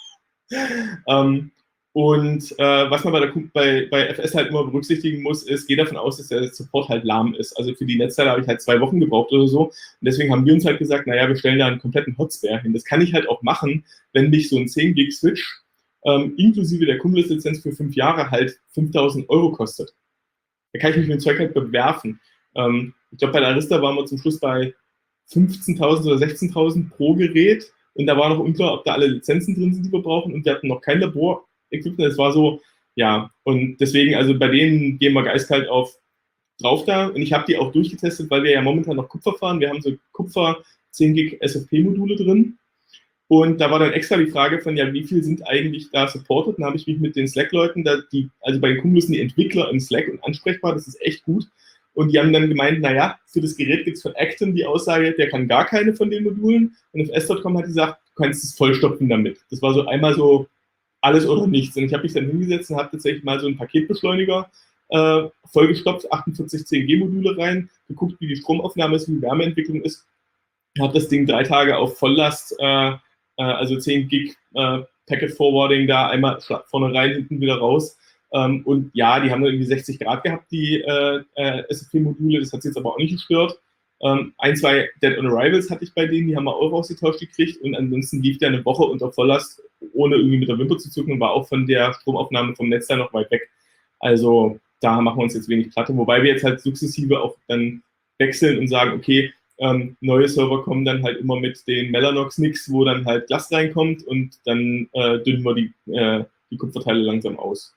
Was man bei FS halt immer berücksichtigen muss, ist, gehe davon aus, dass der Support halt lahm ist. Also für die Netzteile habe ich halt 2 Wochen gebraucht oder so. Und deswegen haben wir uns halt gesagt, naja, wir stellen da einen kompletten Hotspare hin. Das kann ich halt auch machen, wenn mich so ein 10-Gig-Switch inklusive der Cumulus-Lizenz für 5 Jahre halt 5.000 € kostet. Da kann ich mich mit dem Zeug halt bewerfen. Ich glaube, bei der Arista waren wir zum Schluss bei 15.000 oder 16.000 pro Gerät. Und da war noch unklar, ob da alle Lizenzen drin sind, die wir brauchen. Und wir hatten noch kein Labor-Equipment. Das war so, ja. Und deswegen, also bei denen gehen wir geistkalt drauf da. Und ich habe die auch durchgetestet, weil wir ja momentan noch Kupfer fahren. Wir haben so Kupfer 10 Gig SFP-Module drin. Und da war dann extra die Frage von, ja, wie viel sind eigentlich da supported? Dann habe ich mich mit den Slack-Leuten, also bei den Cumulus sind die Entwickler im Slack und ansprechbar, das ist echt gut. Und die haben dann gemeint, naja, für das Gerät gibt es von Acton die Aussage, der kann gar keine von den Modulen. Und auf S.com hat gesagt, du kannst es vollstopfen damit. Das war so einmal so alles oder nichts. Und ich habe mich dann hingesetzt und habe tatsächlich mal so einen Paketbeschleuniger vollgestopft, 48 10G-Module rein, geguckt, wie die Stromaufnahme ist, wie die Wärmeentwicklung ist. Habe das Ding 3 Tage auf Volllast, also 10 Gig Packet Forwarding da einmal vorne rein, hinten wieder raus. Und ja, die haben irgendwie 60 Grad gehabt, die SFP-Module, das hat sie jetzt aber auch nicht gestört. 1, 2 Dead on Arrivals hatte ich bei denen, die haben wir auch ausgetauscht gekriegt und ansonsten lief der eine Woche unter Volllast, ohne irgendwie mit der Wimper zu zucken und war auch von der Stromaufnahme vom Netz noch weit weg. Also da machen wir uns jetzt wenig Platte, wobei wir jetzt halt sukzessive auch dann wechseln und sagen, okay, neue Server kommen dann halt immer mit den Mellanox-Nicks, wo dann halt Glas reinkommt und dann dünnen wir die Kupferteile langsam aus.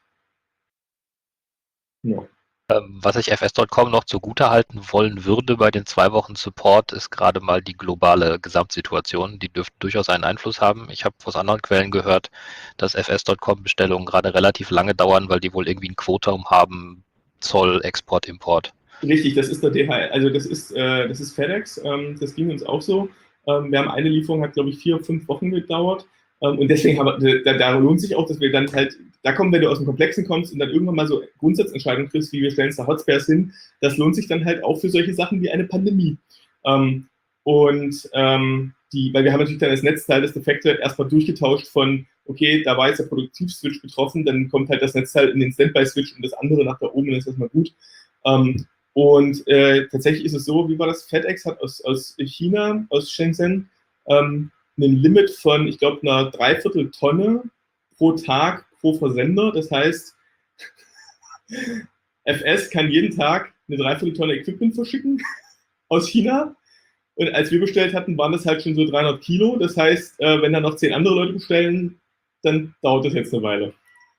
Ja. Was ich FS.com noch zugutehalten wollen würde bei den 2 Wochen Support, ist gerade mal die globale Gesamtsituation. Die dürfte durchaus einen Einfluss haben. Ich habe aus anderen Quellen gehört, dass FS.com-Bestellungen gerade relativ lange dauern, weil die wohl irgendwie ein Quotum haben, Zoll, Export, Import. Richtig, das ist der DHL, also das ist FedEx, das ging uns auch so. Wir haben eine Lieferung, hat glaube ich 4, 5 Wochen gedauert. Und deswegen da lohnt sich auch, dass wir dann halt, da kommen, wenn du aus dem Komplexen kommst und dann irgendwann mal so Grundsatzentscheidungen triffst, wie wir stellen es da Hotspares hin, das lohnt sich dann halt auch für solche Sachen wie eine Pandemie. Weil wir haben natürlich dann das Netzteil, das Defekte erstmal durchgetauscht von, okay, da war jetzt der Produktiv-Switch betroffen, dann kommt halt das Netzteil in den Standby-Switch und das andere nach da oben, dann ist das mal gut. Tatsächlich ist es so, wie war das? FedEx hat aus China, aus Shenzhen, ein Limit von, ich glaube, einer 3/4 Tonne pro Tag pro Versender. Das heißt, FS kann jeden Tag eine 3/4 Tonne Equipment verschicken aus China. Und als wir bestellt hatten, waren das halt schon so 300 Kilo. Das heißt, wenn dann noch 10 andere Leute bestellen, dann dauert das jetzt eine Weile.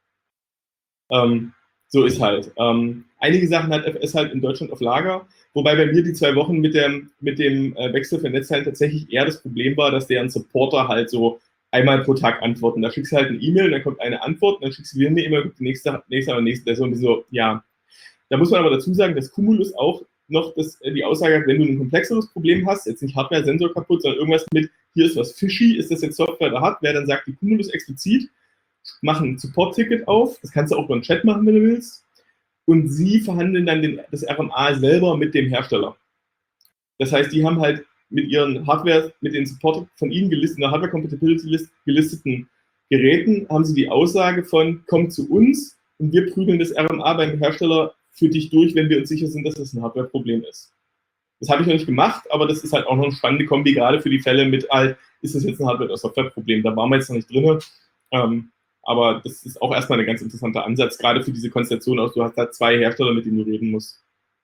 So ist halt. Einige Sachen hat FS halt in Deutschland auf Lager, wobei bei mir die 2 Wochen mit dem Wechsel für Netzteilen tatsächlich eher das Problem war, dass deren Supporter halt so einmal pro Tag antworten. Da schickst du halt eine E-Mail, dann kommt eine Antwort, dann schickst du wieder eine E-Mail, kommt die nächste. Das ist so, ja. Da muss man aber dazu sagen, dass Cumulus auch noch die Aussage hat, wenn du ein komplexeres Problem hast, jetzt nicht Hardware, Sensor kaputt, sondern irgendwas mit, hier ist was fishy, ist das jetzt Software oder Hardware, dann sagt die Cumulus explizit, machen ein Support-Ticket auf, das kannst du auch über einen Chat machen, wenn du willst, und sie verhandeln dann das RMA selber mit dem Hersteller. Das heißt, die haben halt mit ihren Hardware, mit den Support von ihnen gelisteten, Hardware-Compatibility gelisteten Geräten, haben sie die Aussage von, komm zu uns und wir prügeln das RMA beim Hersteller für dich durch, wenn wir uns sicher sind, dass das ein Hardware-Problem ist. Das habe ich noch nicht gemacht, aber das ist halt auch noch eine spannende Kombi, gerade für die Fälle mit, ist das jetzt ein Hardware- oder Software-Problem? Da waren wir jetzt noch nicht drin. Aber das ist auch erstmal ein ganz interessanter Ansatz, gerade für diese Konstellation aus, du hast da 2 Hersteller, mit denen du reden musst.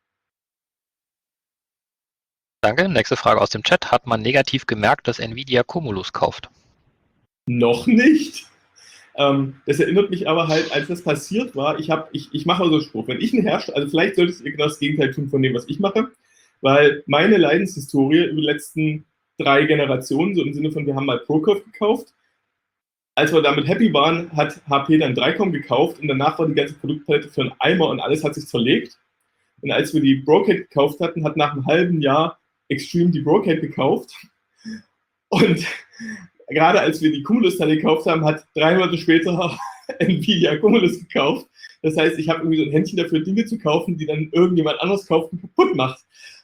Danke. Nächste Frage aus dem Chat. Hat man negativ gemerkt, dass Nvidia Cumulus kauft? Noch nicht. Das erinnert mich aber halt, als das passiert war, ich mache also einen Spruch, wenn ich ein Hersteller, also vielleicht solltest du genau das Gegenteil tun von dem, was ich mache, weil meine Leidenshistorie über die letzten 3 Generationen, so im Sinne von, wir haben mal Procurve gekauft, als wir damit happy waren, hat HP dann 3Com gekauft und danach war die ganze Produktpalette für einen Eimer und alles hat sich zerlegt. Und als wir die Brocade gekauft hatten, hat nach einem halben Jahr Extreme die Brocade gekauft. Und gerade als wir die Cumulus dann gekauft haben, hat 3 Monate später Nvidia Cumulus gekauft. Das heißt, ich habe irgendwie so ein Händchen dafür, Dinge zu kaufen, die dann irgendjemand anderes kauft und kaputt macht.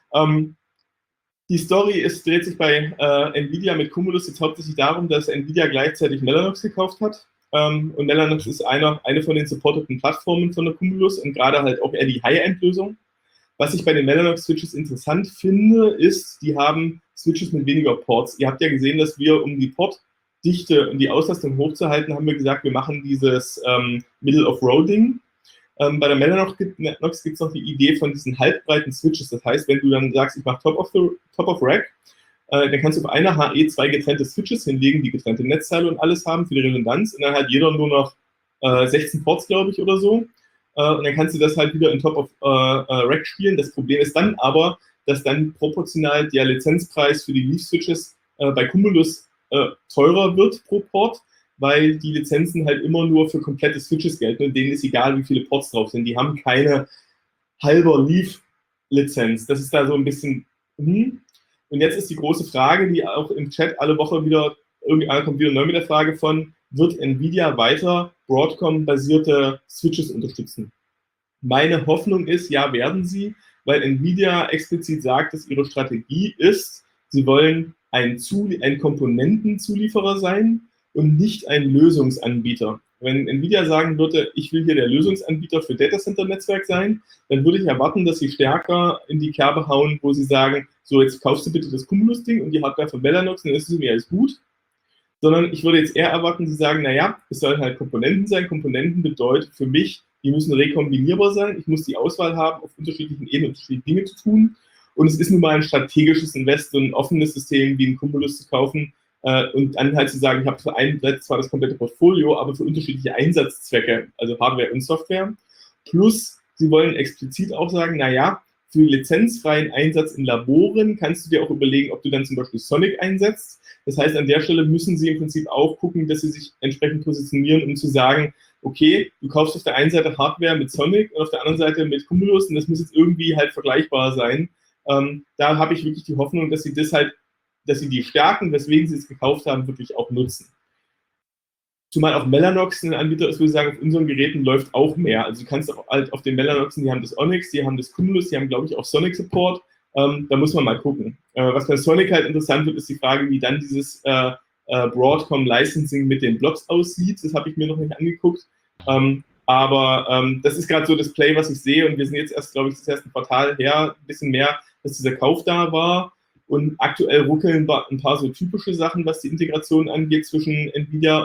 Die Story dreht sich bei Nvidia mit Cumulus jetzt hauptsächlich darum, dass Nvidia gleichzeitig Mellanox gekauft hat. Und Mellanox ist eine von den supporteten Plattformen von der Cumulus und gerade halt auch eher die High-End-Lösung. Was ich bei den Mellanox-Switches interessant finde, ist, die haben Switches mit weniger Ports. Ihr habt ja gesehen, dass wir, um die Portdichte und die Auslastung hochzuhalten, haben wir gesagt, wir machen dieses Middle-of-Row-Ding. Bei der Mellanox gibt es noch die Idee von diesen halbbreiten Switches. Das heißt, wenn du dann sagst, ich mache Top of Rack, dann kannst du auf einer HE 2 getrennte Switches hinlegen, die getrennte Netzteile und alles haben für die Redundanz. Und dann hat jeder nur noch 16 Ports, glaube ich, oder so. Und dann kannst du das halt wieder in Top of Rack spielen. Das Problem ist dann aber, dass dann proportional der Lizenzpreis für die Leaf-Switches bei Cumulus teurer wird pro Port, weil die Lizenzen halt immer nur für komplette Switches gelten und denen ist egal, wie viele Ports drauf sind. Die haben keine halber Leaf-Lizenz. Das ist da so ein bisschen. Und jetzt ist die große Frage, die auch im Chat alle Woche wieder, irgendeiner kommt wieder neu mit der Frage von, wird Nvidia weiter Broadcom-basierte Switches unterstützen? Meine Hoffnung ist, ja, werden sie, weil Nvidia explizit sagt, dass ihre Strategie ist, sie wollen ein Komponentenzulieferer sein und nicht ein Lösungsanbieter. Wenn Nvidia sagen würde, ich will hier der Lösungsanbieter für Datacenter-Netzwerk sein, dann würde ich erwarten, dass sie stärker in die Kerbe hauen, wo sie sagen, so, jetzt kaufst du bitte das Cumulus-Ding und die Hardware von Mellanox, dann ist es mir alles gut. Sondern ich würde jetzt eher erwarten, sie sagen, naja, es sollen halt Komponenten sein. Komponenten bedeutet für mich, die müssen rekombinierbar sein. Ich muss die Auswahl haben, auf unterschiedlichen Ebenen unterschiedliche Dinge zu tun. Und es ist nun mal ein strategisches Invest, so ein offenes System wie ein Cumulus zu kaufen und dann halt zu sagen, ich habe für einen zwar das komplette Portfolio, aber für unterschiedliche Einsatzzwecke, also Hardware und Software. Plus, sie wollen explizit auch sagen, naja, für lizenzfreien Einsatz in Laboren kannst du dir auch überlegen, ob du dann zum Beispiel Sonic einsetzt. Das heißt, an der Stelle müssen sie im Prinzip auch gucken, dass sie sich entsprechend positionieren, um zu sagen, okay, du kaufst auf der einen Seite Hardware mit Sonic und auf der anderen Seite mit Cumulus und das muss jetzt irgendwie halt vergleichbar sein. Da habe ich wirklich die Hoffnung, dass sie das halt, dass sie die Stärken, weswegen sie es gekauft haben, wirklich auch nutzen. Zumal auch Mellanox ein Anbieter ist, würde ich sagen, auf unseren Geräten läuft auch mehr. Also du kannst auch halt auf den Mellanoxen, die haben das Onyx, die haben das Cumulus, die haben, glaube ich, auch Sonic Support. Da muss man mal gucken. Was bei Sonic halt interessant wird, ist die Frage, wie dann dieses Broadcom Licensing mit den Blobs aussieht. Das habe ich mir noch nicht angeguckt. Aber das ist gerade so das Play, was ich sehe. Und wir sind jetzt erst, glaube ich, das erste Quartal her, ein bisschen mehr, dass dieser Kauf da war. Und aktuell ruckeln ein paar so typische Sachen, was die Integration angeht zwischen Nvidia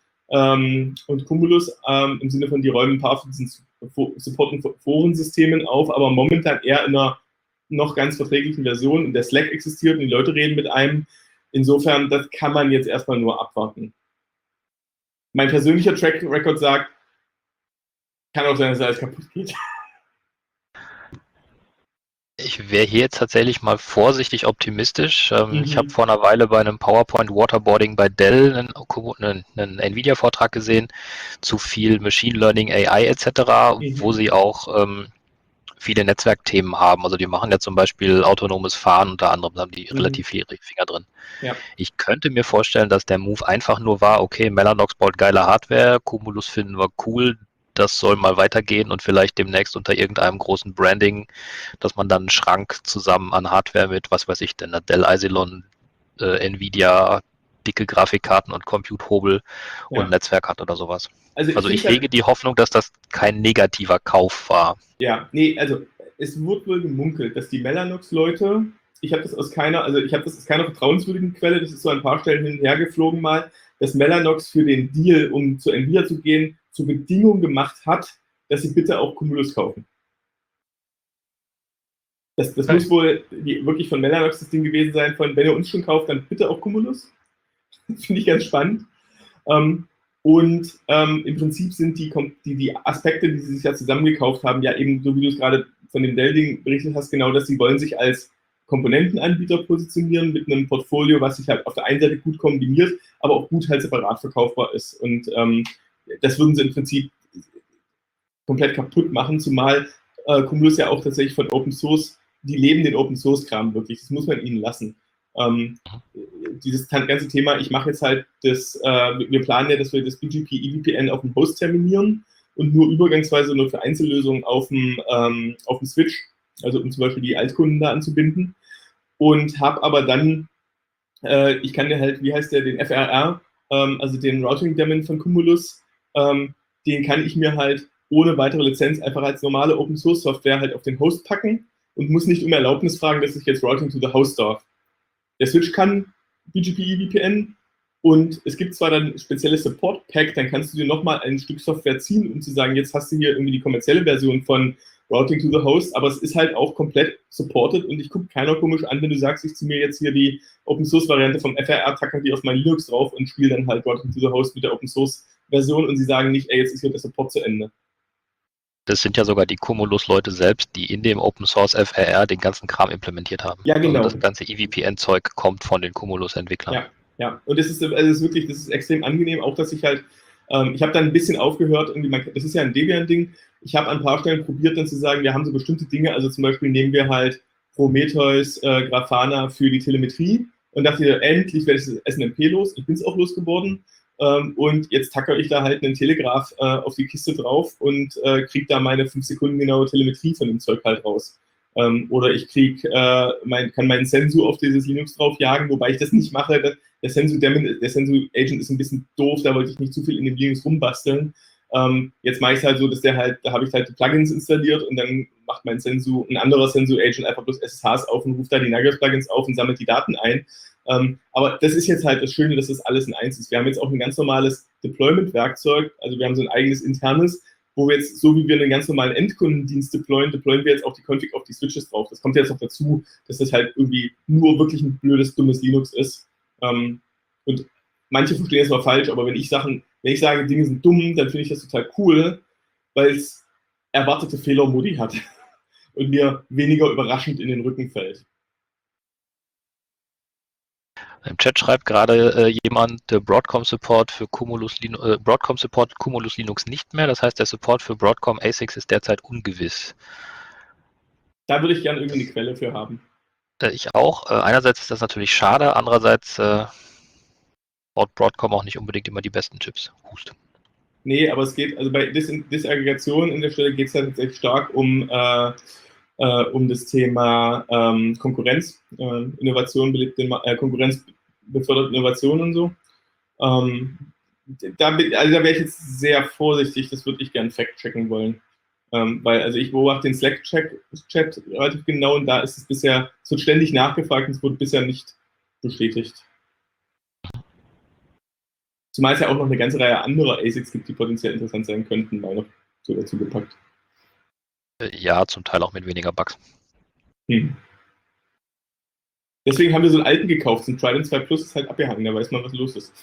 und Cumulus, im Sinne von, die räumen ein paar von diesen supporten Forensystemen auf, aber momentan eher in einer noch ganz verträglichen Version, in der Slack existiert und die Leute reden mit einem. Insofern, das kann man jetzt erstmal nur abwarten. Mein persönlicher Track Record sagt, kann auch sein, dass alles kaputt geht. Ich wäre hier jetzt tatsächlich mal vorsichtig optimistisch. Ich habe vor einer Weile bei einem PowerPoint Waterboarding bei Dell einen Nvidia-Vortrag gesehen zu viel Machine Learning, AI etc., wo sie auch viele Netzwerkthemen haben. Also die machen ja zum Beispiel autonomes Fahren, unter anderem haben die relativ viele Finger drin. Ja. Ich könnte mir vorstellen, dass der Move einfach nur war, okay, Mellanox baut geile Hardware, Cumulus finden wir cool, das soll mal weitergehen und vielleicht demnächst unter irgendeinem großen Branding, dass man dann einen Schrank zusammen an Hardware mit, was weiß ich denn, Dell Isilon, Nvidia, dicke Grafikkarten und Compute-Hobel und Netzwerk hat oder sowas. Also ich hege die Hoffnung, dass das kein negativer Kauf war. Ja, nee, also es wurde wohl gemunkelt, dass die Mellanox-Leute, ich habe das aus keiner vertrauenswürdigen Quelle, das ist so an ein paar Stellen hin und her geflogen mal, dass Mellanox für den Deal, um zu Nvidia zu gehen, zur Bedingung gemacht hat, dass sie bitte auch Cumulus kaufen. Das muss wohl wirklich von Mellanox das Ding gewesen sein, von wenn ihr uns schon kauft, dann bitte auch Cumulus. Finde ich ganz spannend. Im Prinzip sind die Aspekte, die sie sich ja zusammengekauft haben, ja eben, so wie du es gerade von dem Dell-Ding berichtet hast, genau, dass sie wollen sich als Komponentenanbieter positionieren mit einem Portfolio, was sich halt auf der einen Seite gut kombiniert, aber auch gut halt separat verkaufbar ist. Und das würden sie im Prinzip komplett kaputt machen, zumal Cumulus ja auch tatsächlich von Open Source, die leben den Open Source Kram wirklich, das muss man ihnen lassen. Dieses ganze Thema, ich mache jetzt halt wir planen ja, dass wir das BGP EVPN auf dem Host terminieren und nur übergangsweise nur für Einzellösungen auf dem Switch, also um zum Beispiel die Altkunden da anzubinden, und habe aber dann, ich kann ja halt, wie heißt der, den FRR, also den Routing-Daemon von Cumulus, den kann ich mir halt ohne weitere Lizenz einfach als normale Open-Source-Software halt auf den Host packen und muss nicht um Erlaubnis fragen, dass ich jetzt Routing to the Host darf. Der Switch kann BGP EVPN und es gibt zwar dann ein spezielles Support-Pack, dann kannst du dir nochmal ein Stück Software ziehen, um zu sagen, jetzt hast du hier irgendwie die kommerzielle Version von Routing to the Host, aber es ist halt auch komplett supported und ich gucke keiner komisch an, wenn du sagst, ich ziehe mir jetzt hier die Open-Source-Variante vom FRR, tacke die auf mein Linux drauf und spiele dann halt Routing to the Host mit der Open-Source-Version und sie sagen nicht, ey, jetzt ist hier der Support zu Ende. Das sind ja sogar die Cumulus-Leute selbst, die in dem Open Source FRR den ganzen Kram implementiert haben. Ja, genau. Also das ganze EVPN-Zeug kommt von den Cumulus-Entwicklern. Ja. Und das ist wirklich, das ist extrem angenehm, auch dass ich halt, ich habe dann ein bisschen aufgehört, das ist ja ein Debian-Ding, ich habe an ein paar Stellen probiert dann zu sagen, wir haben so bestimmte Dinge, also zum Beispiel nehmen wir halt Prometheus, Grafana für die Telemetrie und dachte, endlich werde ich das SNMP los, ich bin es auch losgeworden. Und jetzt tackere ich da halt einen Telegraph auf die Kiste drauf und kriege da meine 5 Sekunden genaue Telemetrie von dem Zeug halt raus. Oder ich kann meinen Sensu auf dieses Linux draufjagen, wobei ich das nicht mache. Der Sensu-Agent ist ein bisschen doof, da wollte ich nicht zu viel in dem Linux rumbasteln. Jetzt mache ich es halt so, dass da habe ich halt die Plugins installiert und dann macht ein anderer Sensu-Agent einfach bloß SSHs auf und ruft da die Nagios-Plugins auf und sammelt die Daten ein. Aber das ist jetzt halt das Schöne, dass das alles in eins ist. Wir haben jetzt auch ein ganz normales Deployment-Werkzeug, also wir haben so ein eigenes internes, wo wir jetzt, so wie wir einen ganz normalen Endkundendienst deployen wir jetzt auch die Config auf die Switches drauf. Das kommt jetzt noch dazu, dass das halt irgendwie nur wirklich ein blödes, dummes Linux ist. Und manche verstehen es mal falsch, aber wenn ich sage, Dinge sind dumm, dann finde ich das total cool, weil es erwartete Fehlermodi hat und mir weniger überraschend in den Rücken fällt. Im Chat schreibt gerade jemand, der Broadcom Support Cumulus Linux nicht mehr. Das heißt, der Support für Broadcom ASICs ist derzeit ungewiss. Da würde ich gerne irgendwie eine Quelle für haben. Ich auch. Einerseits ist das natürlich schade, andererseits baut Broadcom auch nicht unbedingt immer die besten Chips. Hust. Nee, aber es geht, also bei Disaggregation in der Stelle geht es ja tatsächlich stark um das Thema Konkurrenz. Innovation Konkurrenz befördert Innovation und so. Da wäre ich jetzt sehr vorsichtig, das würde ich gerne fact-checken wollen. Weil, also ich beobachte den Slack-Chat relativ genau und da ist es bisher, es wird ständig nachgefragt und es wurde bisher nicht bestätigt. Zumal es ja auch noch eine ganze Reihe anderer ASICs gibt, die potenziell interessant sein könnten, mal noch so dazu gepackt. Ja, zum Teil auch mit weniger Bugs. Deswegen haben wir so einen alten gekauft, so ein Trident 2 Plus ist halt abgehangen, da weiß man, was los ist.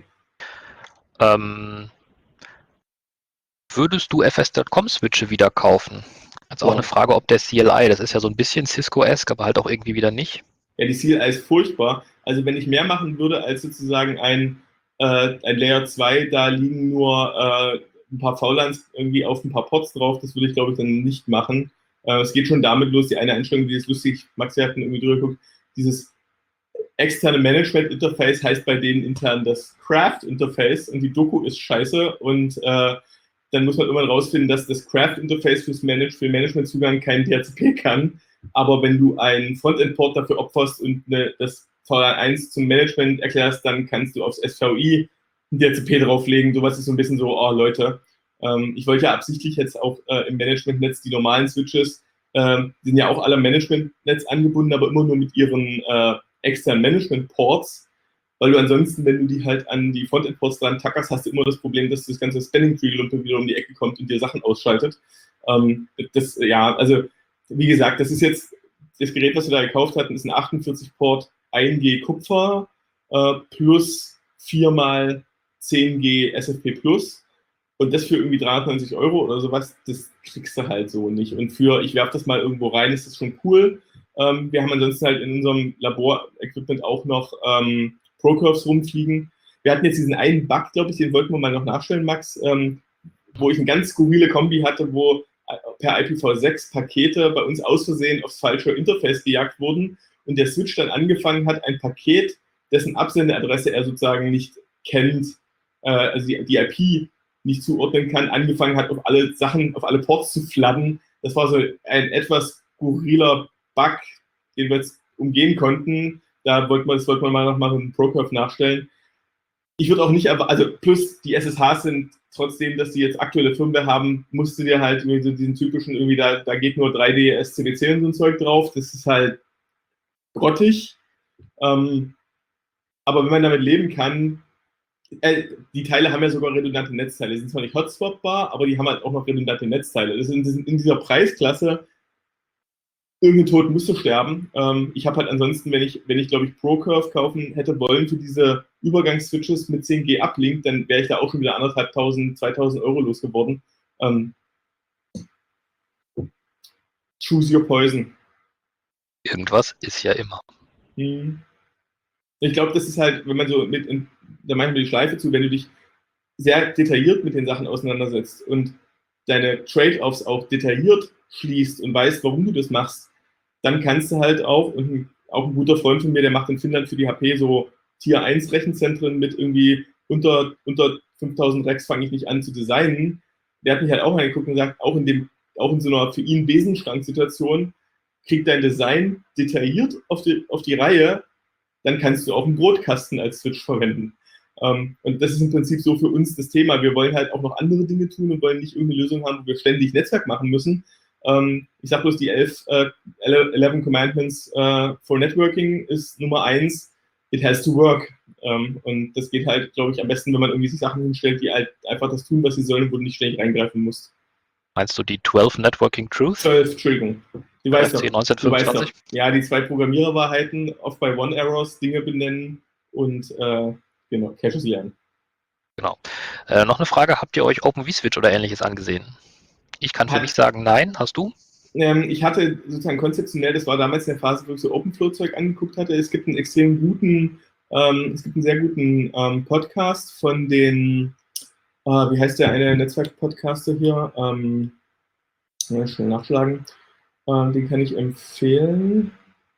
Würdest du FS.com-Switche wieder kaufen? Jetzt auch eine Frage, ob der CLI, das ist ja so ein bisschen Cisco-esque, aber halt auch irgendwie wieder nicht. Ja, die CLI ist furchtbar. Also wenn ich mehr machen würde als sozusagen ein Layer 2, da liegen nur ein paar VLANs irgendwie auf ein paar Ports drauf, das würde ich, glaube ich, dann nicht machen. Es geht schon damit los, die eine Einstellung, die ist lustig, Max hat irgendwie drüber geguckt, dieses externe Management-Interface heißt bei denen intern das Craft-Interface und die Doku ist scheiße und dann muss man irgendwann rausfinden, dass das Craft-Interface für Management-Zugang kein DHCP kann, aber wenn du einen Frontend-Port dafür opferst und das VLAN1 zum Management erklärst, dann kannst du aufs SVI ein DHCP drauflegen. Sowas ist so ein bisschen so, oh Leute, ich wollte ja absichtlich jetzt auch im Management-Netz die normalen Switches, sind ja auch alle im Management-Netz angebunden, aber immer nur mit ihren externen Management-Ports. weil du ansonsten, wenn du die halt an die Frontend-Ports dran tackerst, hast du immer das Problem, dass das ganze Spanning-Tree-Lumpe wieder um die Ecke kommt und dir Sachen ausschaltet. Also wie gesagt, das ist jetzt, das Gerät, was wir da gekauft hatten, ist ein 48-Port 1G Kupfer plus 4x 10G SFP Plus. Und das für irgendwie 390 € oder sowas, das kriegst du halt so nicht. Und ich werfe das mal irgendwo rein, ist das schon cool. Wir haben ansonsten halt in unserem Labor-Equipment auch noch Procurves rumfliegen. Wir hatten jetzt diesen einen Bug, glaube ich, den wollten wir mal noch nachstellen, Max, wo ich eine ganz skurrile Kombi hatte, wo per IPv6 Pakete bei uns aus Versehen aufs falsche Interface gejagt wurden und der Switch dann angefangen hat, ein Paket, dessen Absenderadresse er sozusagen nicht kennt, also die IP nicht zuordnen kann, angefangen hat, auf alle Sachen, auf alle Ports zu fladden. Das war so ein etwas skurriler Bug, den wir jetzt umgehen konnten. Das wollte man mal noch einen Procurve nachstellen. Ich würde auch nicht, also plus die SSHs sind trotzdem, dass die jetzt aktuelle Firmware haben, musst du dir halt so diesen typischen irgendwie, da geht nur 3D SCWC und so ein Zeug drauf. Das ist halt grottig. Aber wenn man damit leben kann, die Teile haben ja sogar redundante Netzteile. Die sind zwar nicht hotspotbar, aber die haben halt auch noch redundante Netzteile. Das sind in dieser Preisklasse, irgendein Tod musst du sterben. Ich habe halt ansonsten, wenn ich glaube ich, Procurve kaufen hätte wollen für diese Übergangsswitches mit 10G Uplink, dann wäre ich da auch schon wieder 1.500, 2.000 € losgeworden. Choose your poison. Irgendwas ist ja immer. Ich glaube, das ist halt, wenn man so da machen wir die Schleife zu, wenn du dich sehr detailliert mit den Sachen auseinandersetzt und deine Trade-offs auch detailliert schließt und weißt, warum du das machst, dann kannst du halt auch ein guter Freund von mir, der macht in Finnland für die HP so Tier 1 Rechenzentren mit irgendwie unter 5000 Rex fange ich nicht an zu designen. Der hat mich halt auch angeguckt und gesagt, auch in so einer für ihn Besenschrank-Situation, krieg dein Design detailliert auf die Reihe, dann kannst du auch einen Brotkasten als Switch verwenden. Und das ist im Prinzip so für uns das Thema. Wir wollen halt auch noch andere Dinge tun und wollen nicht irgendeine Lösung haben, wo wir ständig Netzwerk machen müssen. Ich sage bloß, die 11 Commandments for Networking ist Nummer 1, it has to work. Und das geht halt, glaube ich, am besten, wenn man irgendwie sich Sachen hinstellt, die halt einfach das tun, was sie sollen, wo du nicht ständig reingreifen musst. Meinst du die 12 Networking Truths? 12, Entschuldigung. Du weißt doch, 1925? Ja, die 2 Programmiererwahrheiten, Off-by-One-Errors, Dinge benennen und genau, Caches lernen. Genau. Noch eine Frage, habt ihr euch Open vSwitch oder ähnliches angesehen? Ich kann für mich sagen, nein. Hast du? Ich hatte sozusagen konzeptionell, das war damals in der Phase, wo ich so OpenFlow-Zeug angeguckt hatte, es gibt einen sehr guten Podcast von den, wie heißt der eine Netzwerk-Podcaster hier? Schnell nachschlagen. Den kann ich empfehlen.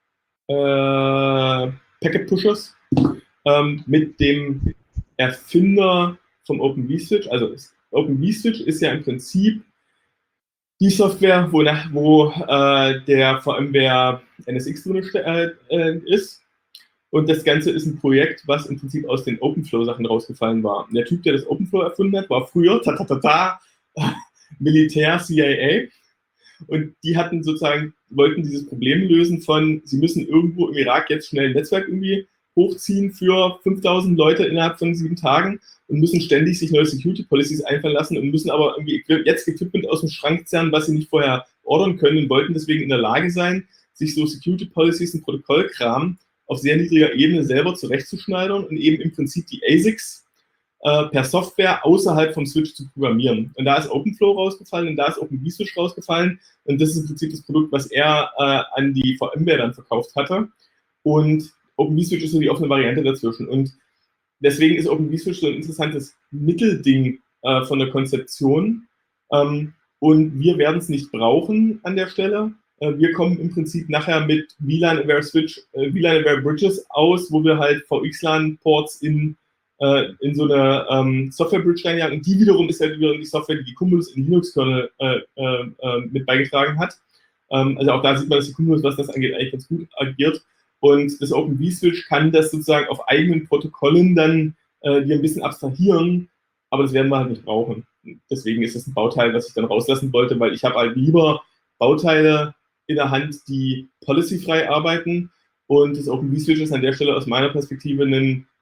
Packet Pushers. Mit dem Erfinder vom Open vSwitch. Also Open vSwitch ist ja im Prinzip die Software, wo der VMware NSX drin ist. Und das Ganze ist ein Projekt, was im Prinzip aus den OpenFlow-Sachen rausgefallen war. Der Typ, der das OpenFlow erfunden hat, war früher Militär CIA. Und die wollten dieses Problem lösen von, sie müssen irgendwo im Irak jetzt schnell ein Netzwerk irgendwie hochziehen für 5000 Leute innerhalb von 7 Tagen und müssen ständig sich neue Security Policies einfallen lassen und müssen aber irgendwie jetzt Equipment aus dem Schrank zerren, was sie nicht vorher ordern können und wollten deswegen in der Lage sein, sich so Security Policies und Protokollkram auf sehr niedriger Ebene selber zurechtzuschneidern und eben im Prinzip die ASICs per Software außerhalb vom Switch zu programmieren. Und da ist OpenFlow rausgefallen und da ist Open vSwitch rausgefallen und das ist im Prinzip das Produkt, was er an die VMware dann verkauft hatte. Und Open vSwitch ist so die offene Variante dazwischen. Und deswegen ist Open vSwitch so ein interessantes Mittelding von der Konzeption. Und wir werden es nicht brauchen an der Stelle. Wir kommen im Prinzip nachher mit VLAN-Aware Bridges aus, wo wir halt VXLAN-Ports in so eine Software-Bridge reinjagen. Und die wiederum ist halt wieder die Software, die Cumulus in Linux-Kernel mit beigetragen hat. Also auch da sieht man, dass die Cumulus, was das angeht, eigentlich ganz gut agiert. Und das Open vSwitch kann das sozusagen auf eigenen Protokollen dann die ein bisschen abstrahieren, aber das werden wir halt nicht brauchen. Deswegen ist das ein Bauteil, was ich dann rauslassen wollte, weil ich habe halt lieber Bauteile in der Hand, die policyfrei arbeiten. Und das Open vSwitch ist an der Stelle aus meiner Perspektive ein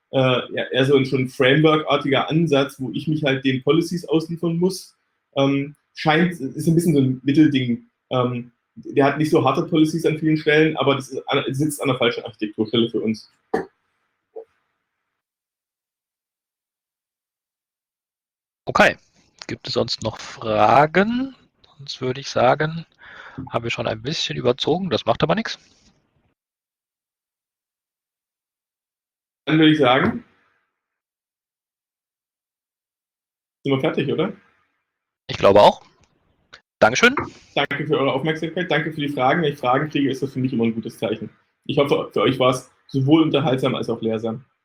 ja, eher so schon ein Framework-artiger Ansatz, wo ich mich halt den Policies ausliefern muss. Ist ein bisschen so ein Mittelding. Der hat nicht so harte Policies an vielen Stellen, aber das sitzt an der falschen Architekturstelle für uns. Okay, gibt es sonst noch Fragen? Sonst würde ich sagen, haben wir schon ein bisschen überzogen, das macht aber nichts. Dann würde ich sagen, sind wir fertig, oder? Ich glaube auch. Dankeschön. Danke für eure Aufmerksamkeit, danke für die Fragen. Wenn ich Fragen kriege, ist das für mich immer ein gutes Zeichen. Ich hoffe, für euch war es sowohl unterhaltsam als auch lehrsam.